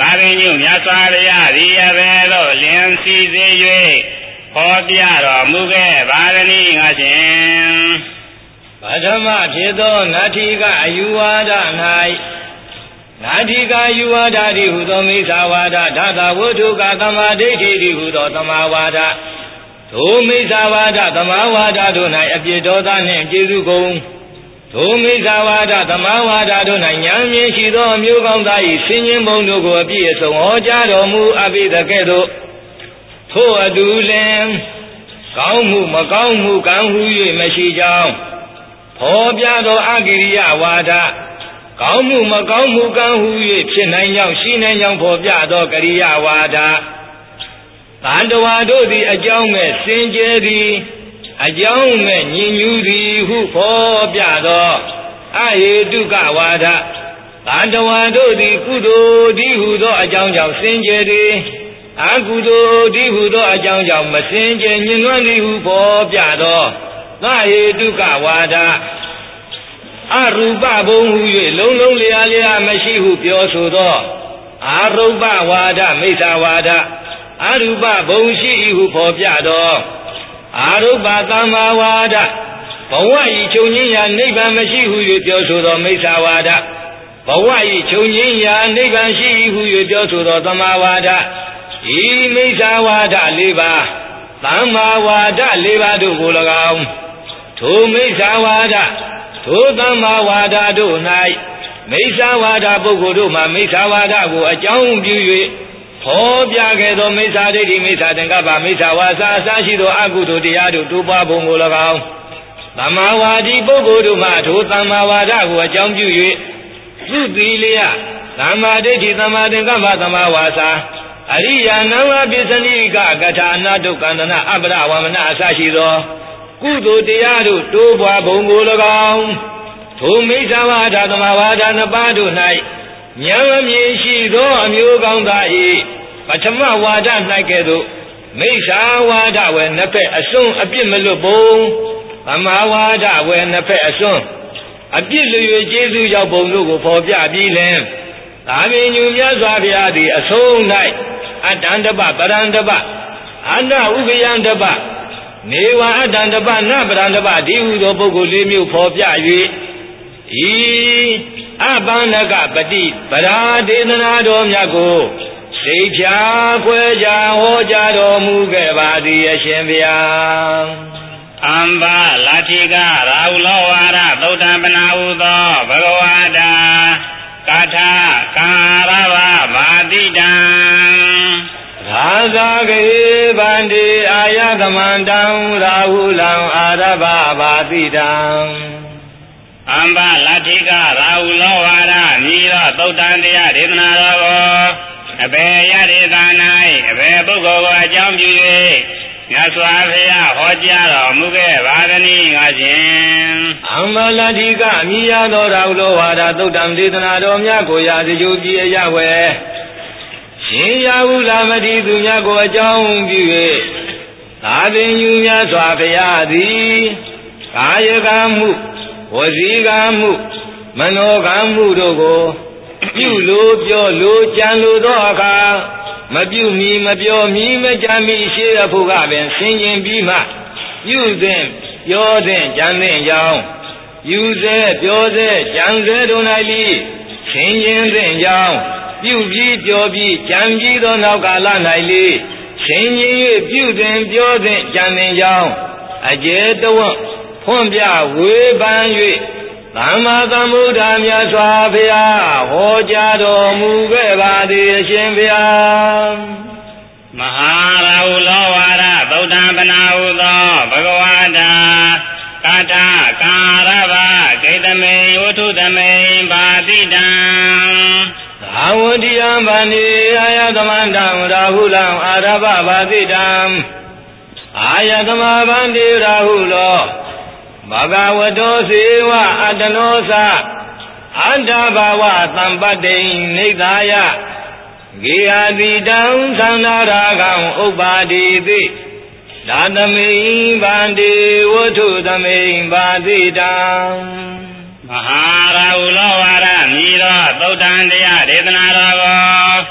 သာဝေညုမြတ်စွာဘုရားသည်အဘယ်သို့လင်းစီစေ၍ဟောပြတော်မူခဲ့ပါသနည်းငါရှင်ပထမဖြစ်သောနတ္ထိကအယူဝါဒ၌နတ္ထိကယူဝါဒတိဟုသောမိစ္ဆာဝါဒဓာတဝတ္ထုကသမာဓိဋ္ဌိတိဟုသောသမာဝါဒထိုမိစ္ဆာဝါဒသမာဝါဒတို့၌အပြစ်ဒေါသနှင့်ကျေစုကုန်ထိုမိစ္ဆာဝါဒသမာဝါဒတို့၌ဉာဏ်မြင်ရှိသောအမျိုးကောင်းသား၏ဆင်ញင်ပုံတို့ကိုအပြည့်အစုံဟောကြားတော်မူအပ်ပေသကဲ့သို့ထိုအတူလင်ကောင်းမှုမကောင်းမှုကံဟု၍မရှိကြောင်းဖော်ပြသောအကိရိယဝါဒကောင်းမှုမကောင်းမှုကံဟု၍ဖြစ်နိုင်ကြောင်းရှိနိုင်ကြောင်းဖော်ပြသောကရိယဝါဒတန်တဝါတို့သည်အကြောင်းမဲ့စင်ကြယ်သည်အကြောင်းမဲ့ညင်ညူးသည်ဟုဖော်ပြသောအဟေတုကဝါဒတန်တဝါတို့သည်ကုသိုလ်သည်ဟုသောအကြောင်းကြောင့်စင်ကြယ်သည်အကုသိုလ်သည်ဟုသောအကြောင်းကြောင့်မစင်ကြယ်ညင်နွမ်းသည်ဟုဖော်ပြသောသဟေတုကဝါဒအရူပဘုံဟု၍လုံးလုံးလျာလျာမရှိဟုပြောဆိုသောအာရုပဝါဒမိစ္ဆာဝါဒအရူပဘုံရှိ၏ဟုဖော်ပြသောအာရုပသမ္မာဝါဒဘဝ၏ချုပ်ငြိမ်းရာနိဗ္ဗာန်မရှိဟု၍ပြောဆိုသောမိစ္ဆာဝါဒဘဝ၏ချုပ်ငြိမ်းရာနိဗ္ဗာန်ရှိ၏ဟု၍ပြောဆိုသောသမ္မာဝါဒဤမိစ္ဆာဝါဒလေးပါးသမ္မာဝါဒလေးပါးတို့ကို၎င်းထိုမိစ္ဆာဝါဒထိုသမ္မာဝါဒတို့၌မိစ္ဆာဝါဒပုဂ္ဂိုလ်တို့မှာမိစ္ဆာဝါဒကိုအကြောင်းပြု၍ဖော်ပြခဲ့သောမိစ္ဆာဒိဋ္ဌိမိစ္ဆာသင်္ကပ္ပမိစ္ဆာဝါစာအစရှိသောအကုသိုလ်တရားတို့တိုးပွားပုံကို၎င်းသမ္မာဝါဒီပုဂ္ဂိုလ်တို့မှာထိုသမ္မာဝါဒကိုအကြောင်းပြု၍သုတိလျသမ္မာဒိဋ္ဌိသမ္မာသင်္ကပ္ပသမ္မာဝါစာအရိယာနဝပစ္စနိကကထာအနာတုကန္တနာအပ္ပရဝမနအစရှိသောကုသိုလ်တရားတို့တိုးပွားပုံကို၎င်းထိုမိစ္ဆာဝါဒသမဝါဒနှစ်ပါးတို့၌ဉာဏ်မြင်ရှိသောအမျိုးကောင်းသား၏ပထမဝါဒ၌ကဲ့သို့မိစ္ဆာဝါဒဝယ်နှစ်ဖက်အစွန်းအပြစ်မလွတ်ပုံသမဝါဒဝယ်နှစ်ဖက်အစွန်းအပြစ်လွ၍ကျေးဇူးရောက်ပုံတို့ကိုဖော်ပြပြီးလင်သာမင်ညူမြတ်စွာဘုရားသည်အဆုံး၌အတ္တန္တပပရန္တပအနဥပယံတပနေဝအတ္တန္တပနပရန္တပဒီဟုသောပုဂ္ဂိုလ်လေးမျိုးဖော်ပြ၍ဤအပန္နကပတိပရာဒေသနာတော်မြတ်ကိုသိဖြာခွဲခြားဟောကြားတော်မူခဲ့ပါသည်အရှင်ဘုရားအမ္ဘာလာတိကရာဟုလောဝါဒသုတ္တံပနာဟုသောဘဂဝါတာကာထာကာရဝဘာတိတံရာဇာကေဗန္တိအာယသမန္တံရာဟုလံအာရဘဘာတိတံအမ္ဘာလာတိကရာဟုလောဝါဒမိသောသုတ္တံတရားဒေသနာတော်ကိုအဘယ်ရဒေသ၌အဘယ်ပုဂ္ဂိုလ်ကိုအကြောင်းပြု၍မြတ်စွာဘုရားဟောကြားတော်မူခဲ့ပါသနည်းငါရှင်အမ္ဘာလာတိကမိရသောရာဟုလောဝါဒသုတ္တံဒေသနာတော်များကိုရာဇဂုပြည်အရဝဲရှင်ရာဟုလာမတိသူများကိုအကြောင်းပြု၍သာသင်ယူများစွာဘုရားသည်ကာယကံမှုဝစီကံမှုမနောကံမှုတို့ကိုပြုလို့ပြောလို့ကြံလို့သောအခါမပြုမီမပြောမီမကြံမီရှိရဖို့ကပင်ဆင်ခြင်ပြီးမှပြုသည်ပြောသည်ကြံသည်ကြောင်းယူစေပြောစေကြံစေတို့၌လိဆင်ခြင်သည်ကြောင်းပြုပြီးပြောပြီးကြံပြီးသောနောက်ကာလ၌လေဆင်ញင်၍ပြုသည်ပြောသည်ကြံသည်ကြောင်းအကျေတဝတ်ဖွင့်ပြဝေဖန်၍သမ္မာသမ္ဗုဒ္ဓမြတ်စွာဘုရားဟောကြားတော်မူခဲ့ပါသည်အရှင်ဘုရားမဟာရာဟုလောဝါဒသုတ္တံပနာဟုသောဘဂဝါတာကာထာကာရဝဂေတမေဝတ္ထုသမေဘာတိတံသာဝတိယံဗန္တိအာယသမန္တံရာဟုလံအာရဘဘာတိတံအာယသမဗန္တိရာဟုလောဘဂဝတောစေဝအတ္တနောသအတ္တဘာဝသံပတ္တိနိဒာယဂေယတိတံသန္တာရာဂံဥပ္ပါတိတိဒါသမိဗန္တိဝတ္ထုသမိဘာတိတံမဟာရာဟုလောဝါဒမိသောသုတ္တံတရားဒေသနာတော်ကို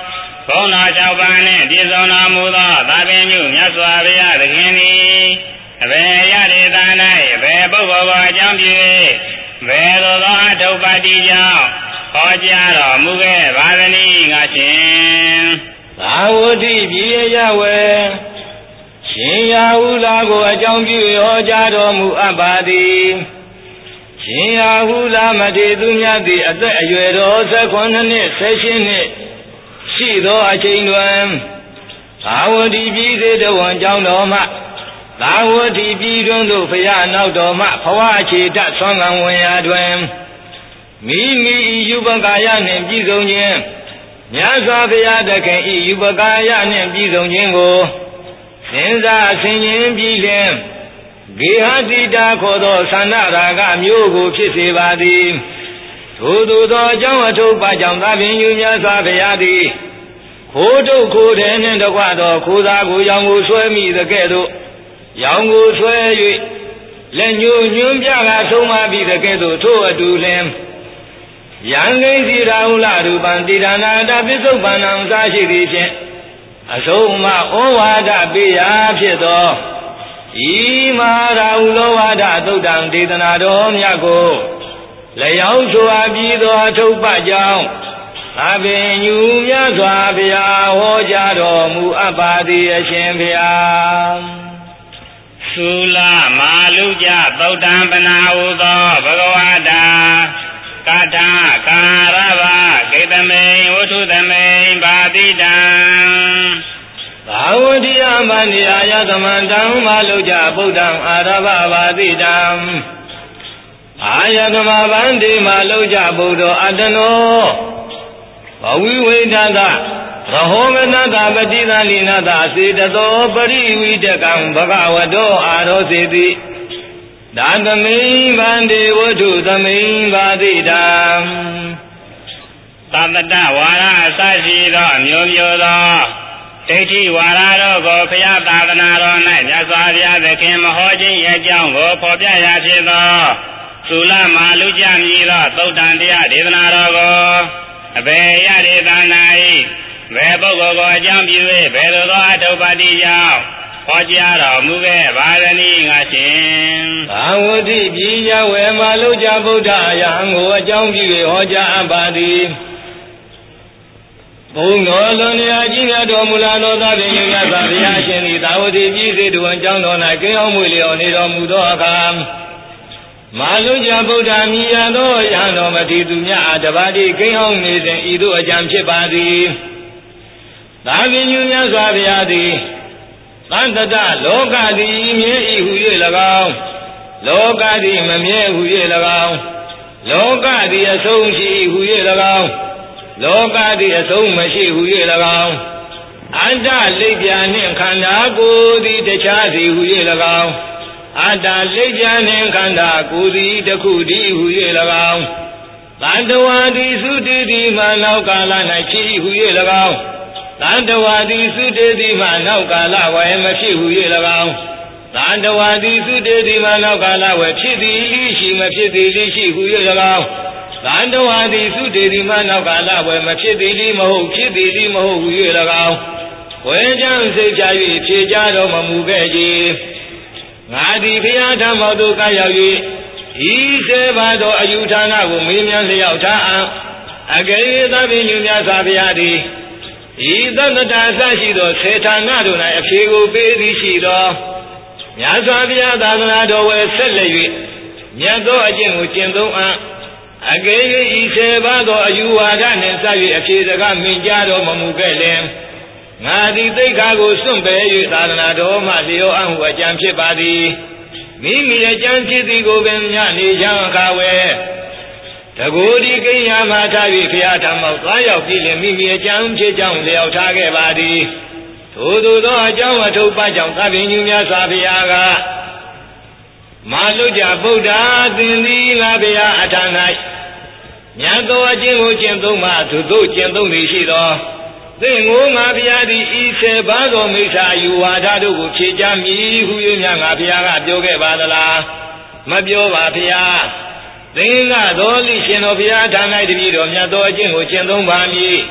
ဘုံတော်၆ပါးနှင့်ပြည့်စုံတော်မူသောသာပင်ညုမြတ်စွာဘုရားသခင်သည်အဘယ်ရဒေသ၌ဘယ်ပုဂ္ဂိုလ်ကိုအကြောင်းပြု၍ဘယ်သို့သောအထုပ္ပတ္တိကြောင့်ဟောကြားတော်မူခဲ့ပါသနည်းငါရှင်သာဝတိပြည်ရဝေရှင်ရာဟုလာကိုအကြောင်းပြုဟောကြားတော်မူအပ်ပါသည်ရှင်ရာဟုလာမထေသူမြတ်သည်အသက်အရွယ်တော်၁၉နှစ်၁၈နှစ်ရှိသောအချိန်တွင်သာဝတိပြည်သေးတဝန်ကြောင့်တော်မှသာဝတိပြည်တွင်သို့ဖရာနောက်တော်မှဘဝအခြေတဆွမ်းကံဝင်ရာတွင်မိမိဤယူပကာယနှင့်ပြည်စုံခြင်းမြတ်စွာဘုရားသခင်ဤယူပကာယနှင့်ပြည်စုံခြင်းကိုစဉ်းစားဆင်ခြင်ပြီးလျှင်ဂေဟတိတာခေါ်သောသန္နရာဂမျိုးကိုဖြစ်စေပါသည်ထို့သောသောအကြောင်းအထုပ်ပါကြောင့်သာပင်ယူမြတ်စွာဘုရားသည်ခိုးထုတ်ခိုးတယ်နှင့်တကွသောခိုးသားကိုရောင်ကိုဆွဲမိသကဲ့သို့ရောင်ကိုဆွဲ၍လက်ညှိုးညွှန်းပြကဆုံးမပြီးသကဲ့သို့ထို့အတူလျှင်ယံကိစီရာဟုလရူပံတိဒါနာတပစ္စုပ္ပန္နံသာရှိသည်ဖြင့်အဆုံးမဩဝါဒပေးရာဖြစ်သောဤမဟာရာဟုလောဝါဒသုတ်တံဒေသနာတော်မြတ်ကိုလျောင်းစွာပြီးသောအထုပ္ပကြောင့်သာပင်ညူမြတ်စွာဘုရားဟောကြားတော်မူအပ်ပါသည်အရှင်ဘုရားသုလမာလုကျသုတ်တံပနာဟုသောဘဂဝါတာကာထာကာရဗကေတမိန်ဝတ္ထုသမိန်ဘာတိတံသာဝတိယမန္တိအာယသမန္တံမာလုကျဗုဒ္ဓံအာရဗဘာတိတံအာယသမဗန္တိမာလုကျဗုဒ္ဓအတ္တနောဘဝိဝိဒသရဟောမနတပတိသလိနသစေတသောပရိဝိတကံဘဂဝတောအာရောစေတိဒါသမိန်ဗန္တိဝတ္ထုသမိန်ဘာတိတံသတ္တတဝါရအစရှိသောမျိုးမျိုးသောဒိဋ္ဌိဝါရတို့ကိုဘုရားသာသနာတော်၌မြတ်စွာဘုရားသခင်မဟောခြင်းရဲ့အကြောင်းကိုဖော်ပြရာဖြစ်သောသုလမာလုကျမည်သောသုတ်တံတရားဒေသနာတော်ကိုအဘယ်ရဒေသနာ၏ဘယ်ပုဂ္ဂိုလ်ကိုအကြောင်းပြု၍ဘယ်သို့သောအထုပ္ပတ္တိကြောင့်ဟောကြားတော်မူခဲ့ပါသနည်းငါရှင်သာဝတိပြည်ရဝေမာလုကျဗုဒ္ဓအယံကိုအကြောင်းပြု၍ဟောကြားအပ်ပါသည်ဘုံတော်လွန်ရာကြီးမြတ်တော်မူလာသောသာပင်မြတ်စွာဘုရားရှင်သည်သာဝတိပြည်စေတဝန်ကျောင်းတော်၌ကိအောင်မွေလျော်နေတော်မူသောအခါမာလုကျဗုဒ္ဓမြည်ရသောယဟန်တော်မထေသူမြတ်အားတပါးတိကိအောင်နေစဉ်ဤသို့အကြံဖြစ်ပါသည်သာပင်မြတ်စွာဘုရားသည်သန္တတလောကသည်မြဲ၏ဟု၍၎င်းလောကသည်မမြဲဟု၍၎င်းလောကသည်အဆုံးရှိ၏ဟု၍၎င်းလောကသည်အဆုံးမရှိဟု၍၎င်းအတ္တလိပ်ပြာနှင့်ခန္ဓာကိုယ်သည်တခြားစီဟု၍၎င်းအတ္တလိပ်ပြာနှင့်ခန္ဓာကိုယ်သည်တစ်ခုတည်းဟု၍၎င်းသတ္တဝါသည်သုတိတိမှနောက်ကာလ၌ဖြစ်၏ဟု၍၎င်းသတ္တဝါသည်သုတေတိမှနောက်ကာလဝယ်မဖြစ်ဟု၍၎င်းသတ္တဝါသည်သုတေတိမှနောက်ကာလဝယ်ဖြစ်သည်လိရှိမဖြစ်သည်လိရှိဟု၍၎င်းသတ္တဝါသည်သုတေတိမှနောက်ကာလဝယ်မဖြစ်သည်လိမဟုတ်ဖြစ်သည်လိမဟုတ်ဟု၍၎င်းဝေကြံစိတ်ချ၍ဖြေကြတော်မမူခဲ့ကြငါသည်ဘုရားဓမ္မတို့ကရောက်၍ဤစေပါသောအယူဌာနကိုမေးမြန်းလျောက်ထားအံအကယ်၍သဗ္ဗညုမြတ်စွာဘုရားသည်ဤသတ္တတာအစရှိသောဆေဌာနတို့၌အဖြေကိုပေးသည်ရှိသောမြတ်စွာဘုရားသာသနာတော်ဝယ်ဆက်လက်၍မြတ်သောအကျင့်ကိုကျင့်သုံးအံအကယ်၍ဤစေပါသောအယူဝါဒနှင့်စ၍အဖြေစကားမြင်ကြတော်မမူခဲ့လျင်ငါသည်သိက္ခာကိုစွန့်ပယ်၍သာသနာတော်မှလျောအံ့ဟုအကြံဖြစ်ပါသည်မိမိအကြံဖြစ်သည်ကိုပင်ညနေချမ်းအခါဝယ်တကူဒီကိညာမှာထား၍ဘုရားဓမ္မောသွားရောက်ပြီးလင်မိမိအကြံဖြစ်ကြောင်းလျောက်ထားခဲ့ပါသည်ထို့သောအကြောင်းအထုပ်ပါကြောင့်သဗ္ဗညုမြတ်စွာဘုရားကမာလုကျဗုဒ္ဓသင်သည်ငါဘုရားအထာ၌မြတ်သောအကျင့်ကိုကျင့်သုံးမှသူတို့ကျင့်သုံးသည်ရှိသောသင်ကိုငါဘုရားသည်ဤစေပါသောမိစ္ဆာယူဝါဒတို့ကိုဖြေကြမည်ဟု၍များငါဘုရားကပြောခဲ့ပါသလားမပြောပါဘုရားသင်္ကသောလိရှင်တော်ဘုရားဌာန၌တပည့်တော်မြတ်သောအကျင့်ကိုကျင့်သုံးပါမည်စ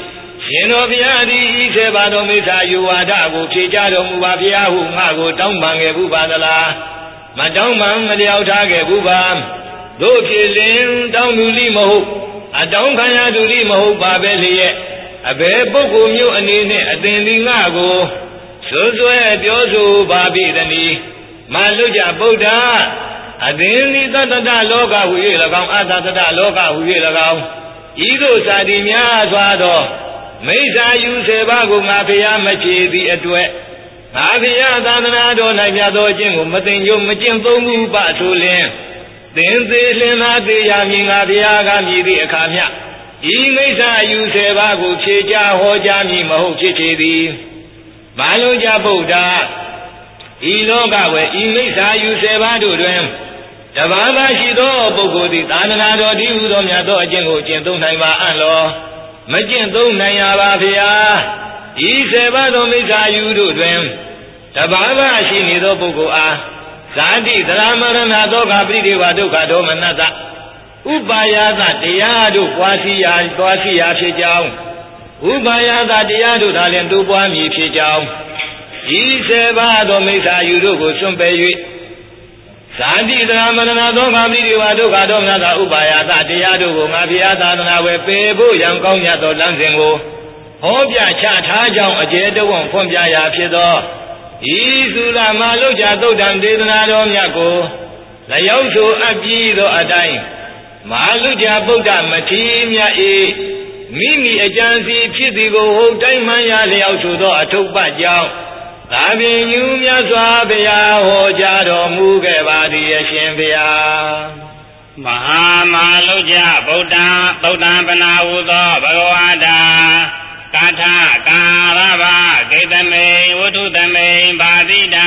ရှင်တော်ဘုရားသည်ဤစေပါတော်မိစ္ဆာယူဝါဒကိုဖြေကြတော်မူပါဘုရားဟုငါကိုတောင်းပန်ခဲ့ဘူးပါသလားမတောင်းပန်မလျောက်ထားခဲ့ဘူးပါတို့ဖြစ်လင်တောင်းသူလိမဟုတ်အတောင်းခံရသူလိမဟုတ်ပါပဲလျက်အဘယ်ပုဂ္ဂိုလ်မျိုးအနေနဲ့အသင်ဒီငါကိုစွဆွဲပြောဆိုပါပြီတနည်းမလွတ်ကြဗုဒ္ဓအသင်ဒီသတ္တတလောကဟူ၍၎င်းအသတ္တတလောကဟူ၍၎င်းဤသို့စာတိများစွာသောမိစ္ဆာယူစေပါကိုငါဖျားမချေသည့်အတွက်ငါဖျားသာသနာတော်၌မြတ်သောအကျင့်ကိုမသိညို့မကျင့်သုံးဘူးပါဆိုလျင်သင်သေးလင်သာသေးရမည်ငါဖျားကမြည်သည့်အခါမျှဤမိစ္ဆာယူစေပါကိုဖြေကြဟောကြားမည်မဟုတ်ဖြစ်ချေသည်မလုံးကြဗုဒ္ဓဤလောကဝေဤမိစ္ဆာယူစေပါတို့တွင်တဘာသာရှိသောပုဂ္ဂိုလ်သည်သာသနာတော်တည်ဟူသောမြတ်သောအကျင့်ကိုကျင့်သုံးနိုင်ပါအံ့လောမကျင့်သုံးနိုင်ရပါဖျားဤစေဘသောမိစ္ဆာယူတို့တွင်တဘာသာရှိနေသောပုဂ္ဂိုလ်အားဇာတိသရမရဏသောကပရိဒေဝဒုက္ခဒေါမနတဥပါယသတရားတို့ပွားစီရာပွားစီရာဖြစ်ကြောင်းဥပါယသတရားတို့သာလျှင်တိုးပွားမည်ဖြစ်ကြောင်းဤစေဘသောမိစ္ဆာယူတို့ကိုစွန့်ပယ်၍ဇာတိသရမရဏသောကပရိဒေဝဒုက္ခဒေါမနတဥပါယသတရားတို့ကိုငါဘုရားသာသနာဝယ်ပေဖို့ရန်ကောင်းမြတ်သောလမ်းစဉ်ကိုဟောပြချထားကြောင်းအကျေတဝံဖွင့်ပြရာဖြစ်သောဤသုလမလုကြသုတ်တံဒေသနာတော်မြတ်ကိုလျောက်ဆိုအပ်ပြီးသောအတိုင်းမလုကြဗုဒ္ဓမထေရမြတ်၏မိမိအကြံစီဖြစ်သည်ကိုဟုတ်တိုင်းမှန်ရလျောက်ဆိုသောအထုပ်ပတ်ကြောင်းသာပင်ညူမြတ်စွာဘုရားဟောကြားတော်မူခဲ့ပါသည်အရှင်ဘုရားမဟာမာလုကြဗုဒ္ဓဗုဒ္ဓံပနာဟုသောဘဂဝါတာကာထကာရဘဂိတမိန်ဝတ္ထုသမိန်ပါတိတံ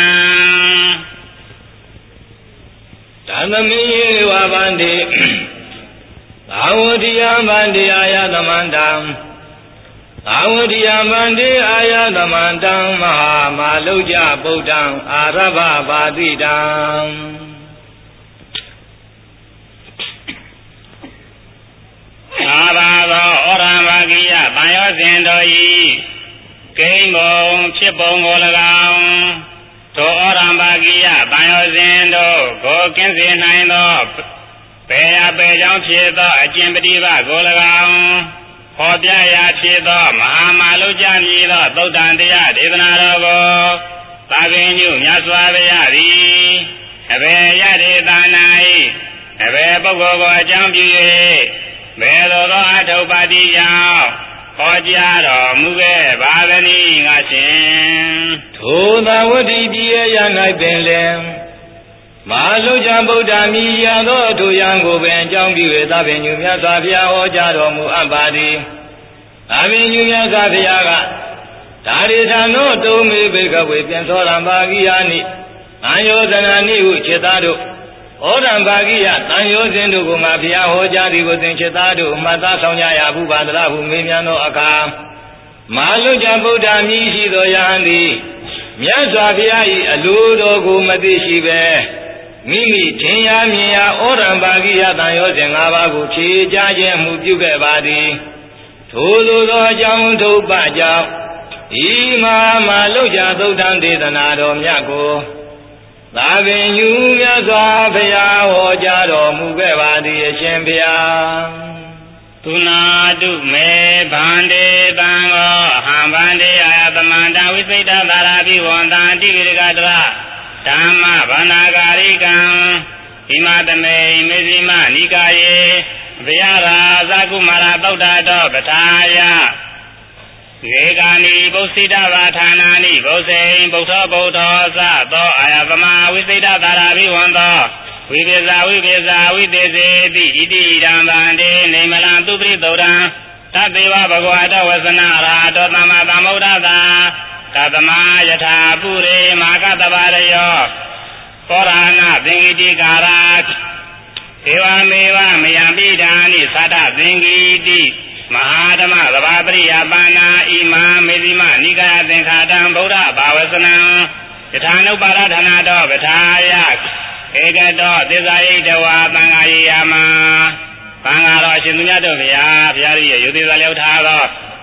ဓမ္မမိယေဝဗန္တိသာဝတိယဗန္တိအာယသမန္တံသာဝတိယဗန္တိအာယသမန္တံမဟာမာလုကြဗုဒ္ဓံအာရဘပါတိတံအာဘာသောဩရံဘာဂိယတန်ရောစဉ်တော်ဤကိမ္မုံဖြစ်ပုံကို၎င်းထိုဩရံဘာဂိယတန်ရောစဉ်တို့ကိုကင်းစေနိုင်သောပေယပေကြောင့်ဖြစ်သောအကျင့်ပฏิပါကို၎င်းဟောပြရာဖြစ်သောမဟာမာလုကြမည်သောသုတ်တံတရားဒေသနာတော်ကိုသာပင်ညုမြတ်စွာဘုရားသည်အဘေယတေသာနာ၏အဘေပုဂ္ဂိုလ်ကိုအကြောင်းပြု၍ဘယ်လိုသောအထုပ်ပါတိကြောင့်ဟောကြားတော်မူခဲ့ပါသနည်းငါရှင်ထိုသာဝတိပြည်ရ၌ပင်လင်မဟာလုကြဗုဒ္ဓမြည်ရသောအထုယံကိုပင်အကြောင်းပြု၍သာပင်ညူမြတ်စွာဘုရားဟောကြားတော်မူအပ်ပါသည်သာပင်ညူမြတ်စွာဘုရားကဒါရိသနောတုံမေဘေကဝေပြန်သောရံပါကိယာနိအံယောဇနာနိဟုจิตသားတို့ဩရံပါကိယတန်ရောစဉ်တို့ကိုငါဘုရားဟောကြားသည်ကိုသင်จิตသားတို့မှတ်သားဆောင်ကြရဘူးပါသလားဟုမေးမြန်းသောအခါမဟာလုကြဗုဒ္ဓမြည်ရှိသောယဟန်သည်မြတ်စွာဘုရား၏အလိုတော်ကိုမသိရှိပဲမိမိထင်ရမြင်ရဩရံပါကိယတန်ရောစဉ်၅ပါးကိုဖြေကြားခြင်းမှုပြုခဲ့ပါသည်ထိုလိုသောအကြောင်းထုတ်ပကြောင့်ဤမဟာမာလုကြသုတ်တံဒေသနာတော်မြတ်ကိုသာပင်ညူမြတ်စွာဘုရားဟောကြားတော်မူခဲ့ပါသည်အရှင်ဘုရားသုနာတုမေဗန္တေတံဃောဟံဗန္တေအာယသမန္တဝိသိတသာရာပိဝန္တံတိကိရကတရဓမ္မဗန္နာကာရိကံဣမသမေမေဇိမနိကာယေဘုရားရာဇကုမာရသုတ်တတော်ပထာယဧကာနိဘုစိတဝါဌာနာနိဘုဇိံဗုဒ္ဓဗုဒ္ဓသသောအာယသမဝိသိတသာရာပိဝန္တောဝိပိဇာဝိပိဇာဝိသေစေတိဣတိဓမ္မန္တေနေမလံသူပရိသုဒ္ဓံသတ္တေဝဘဂဝါတောဝဇနာရာတောသမ္မာသမ္ဗုဒ္ဓသာကသမယထာပုရိမာကတဗရယောသောရဏသင်္ကိတိကာရာဒေဝမေဝမယံပိဓာနိသတ္တသင်္ကိတိမဟာဓမ္မသဘာပရိယပါဏာဣမံမေဇိမနိကာယသင်္ခါတံဗုဒ္ဓဘာဝဇနံယထာနုပါရဌာနာတောပထာယဧကတောသစ္စာယိတဝါသံဃာယေယမံသံဃာတော်ရှင်သူမြတ်တို့ဗျာဘုရားရဲ့ယုတိသာလျောက်ထားသော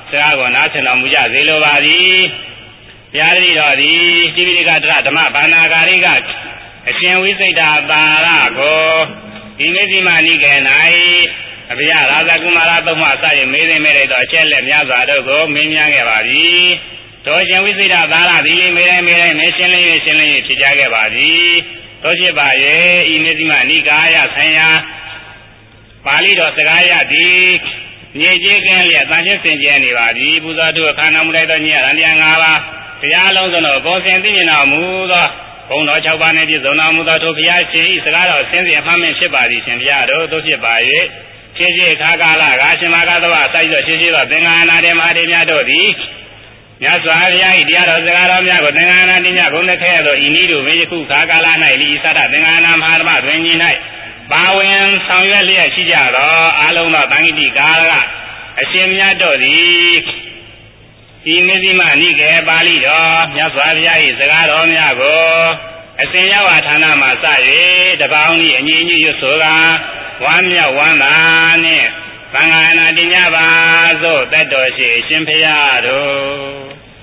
စကားကိုနားဆင်တော်မူကြစေလိုပါသည်ဘုရားတိတော်သည်တိပိဋကတရဓမ္မဘာနာဂါရိကအရှင်ဝိစိတ်တာပါရကိုဒီနေ့ဒီမှနိကေ၌အဘိယရာဇကုမာရသုံးပါးစ၍မေးသိမေးလိုက်သောအချက်လက်များစွာတို့ကိုမေးမြန်းခဲ့ပါသည်တို့ရှင်ဝိစိတ်တာပါရသည်မေးတိုင်းမေးတိုင်းမေးရှင်းလင်း၍ရှင်းလင်း၍ဖြေကြားခဲ့ပါသည်တို့ဖြစ်ပါ၍ဤနေ့ဒီမှနိကာယဆိုင်ရာပါဠိတော်စကားရသည်မြေကြီးကင်းလျက်တန်ရှင်းစင်ကြယ်နေပါသည်ပူဇော်သူအခါနာမူလိုက်သောညရန်တရား၅ပါးတရားလုံးစုံသောကိုယ်စင်သိမြင်တော်မူသောဘုံတော်၆ပါးနှင့်ပြည့်စုံတော်မူသောထိုဘုရားရှင်၏စကားတော်ဆင်းရဲအမှန်ဖြစ်ပါသည်ရှင်ဘုရားတို့တို့ဖြစ်ပါ၍ခြေခြေခါကာလကရှင်မကသဝစိုက်သောခြေခြေသောသင်္ဃာနာတေမဟာတေများတို့သည်မြတ်စွာဘုရား၏တရားတော်စကားတော်များကိုသင်္ဃာနာတိညဂုဏ်သက်ခဲ့သောဤနည်းတို့ဝိယခုခါကာလ၌လိသတ္တသင်္ဃာနာမဟာဓမ္မတွင်ကြီး၌ပါဝင်ဆောင်ရွက်လျက်ရှိကြသောအာလုံးသောတန်ခိတိကာလအရှင်မြတ်တို့သည်ဒီမေဇိမနိကေပါဠိတော်မြတ်စွာဘုရား၏စကားတော်များကိုအစဉ်ရောက်ဝါဌာနမှာစ၍တပေါင်းဤအညီအညွတ်ရွတ်ဆိုကဝမ်းမြောက်ဝမ်းသာနှင့်သံဃာနာတင်ကြပါစို့တတ်တော်ရှိအရှင်ဘုရားတို့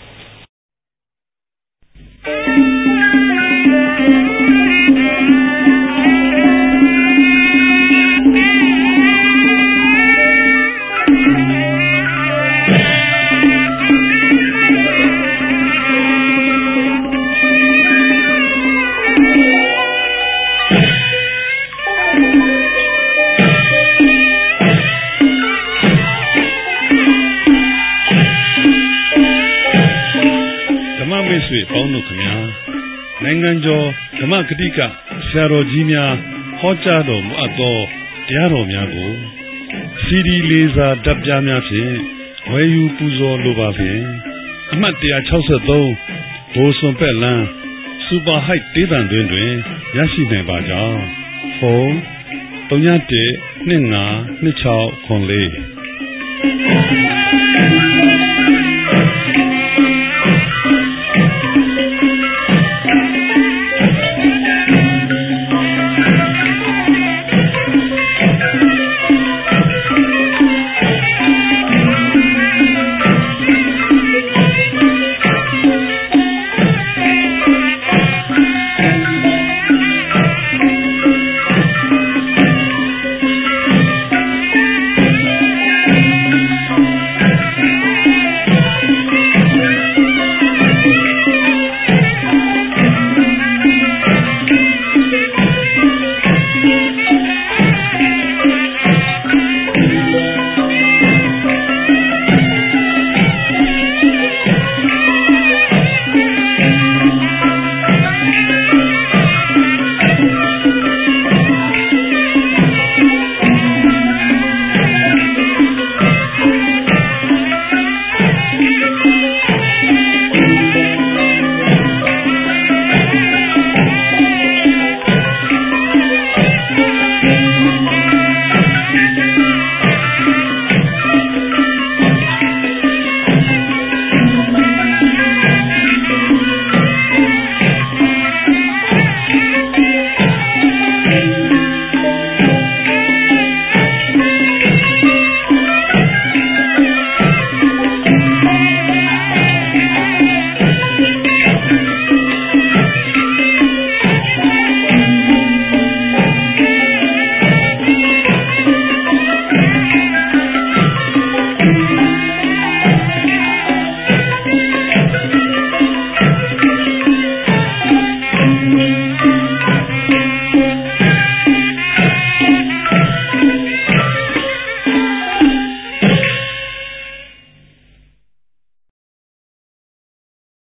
ပေါင်းတို့ခင်ဗျာနိုင်ငံကျော်ဓမ္မဂတိကဆရာတော်ကြီးများဟောကြားတော်မူအပ်သောတရားတော်များကိုစီဒီလေးစာတပ်ပြားများဖြင့်ဝယ်ယူပူဇော်လိုပါဖြင့်အမှတ်one sixty-threeဘိုးစွန်ပက်လန်းစူပါဟိုက်ဒေသံတွင်တွင်ရရှိနိုင်ပါကြောင်းဖုန်းthree one one two five two six four four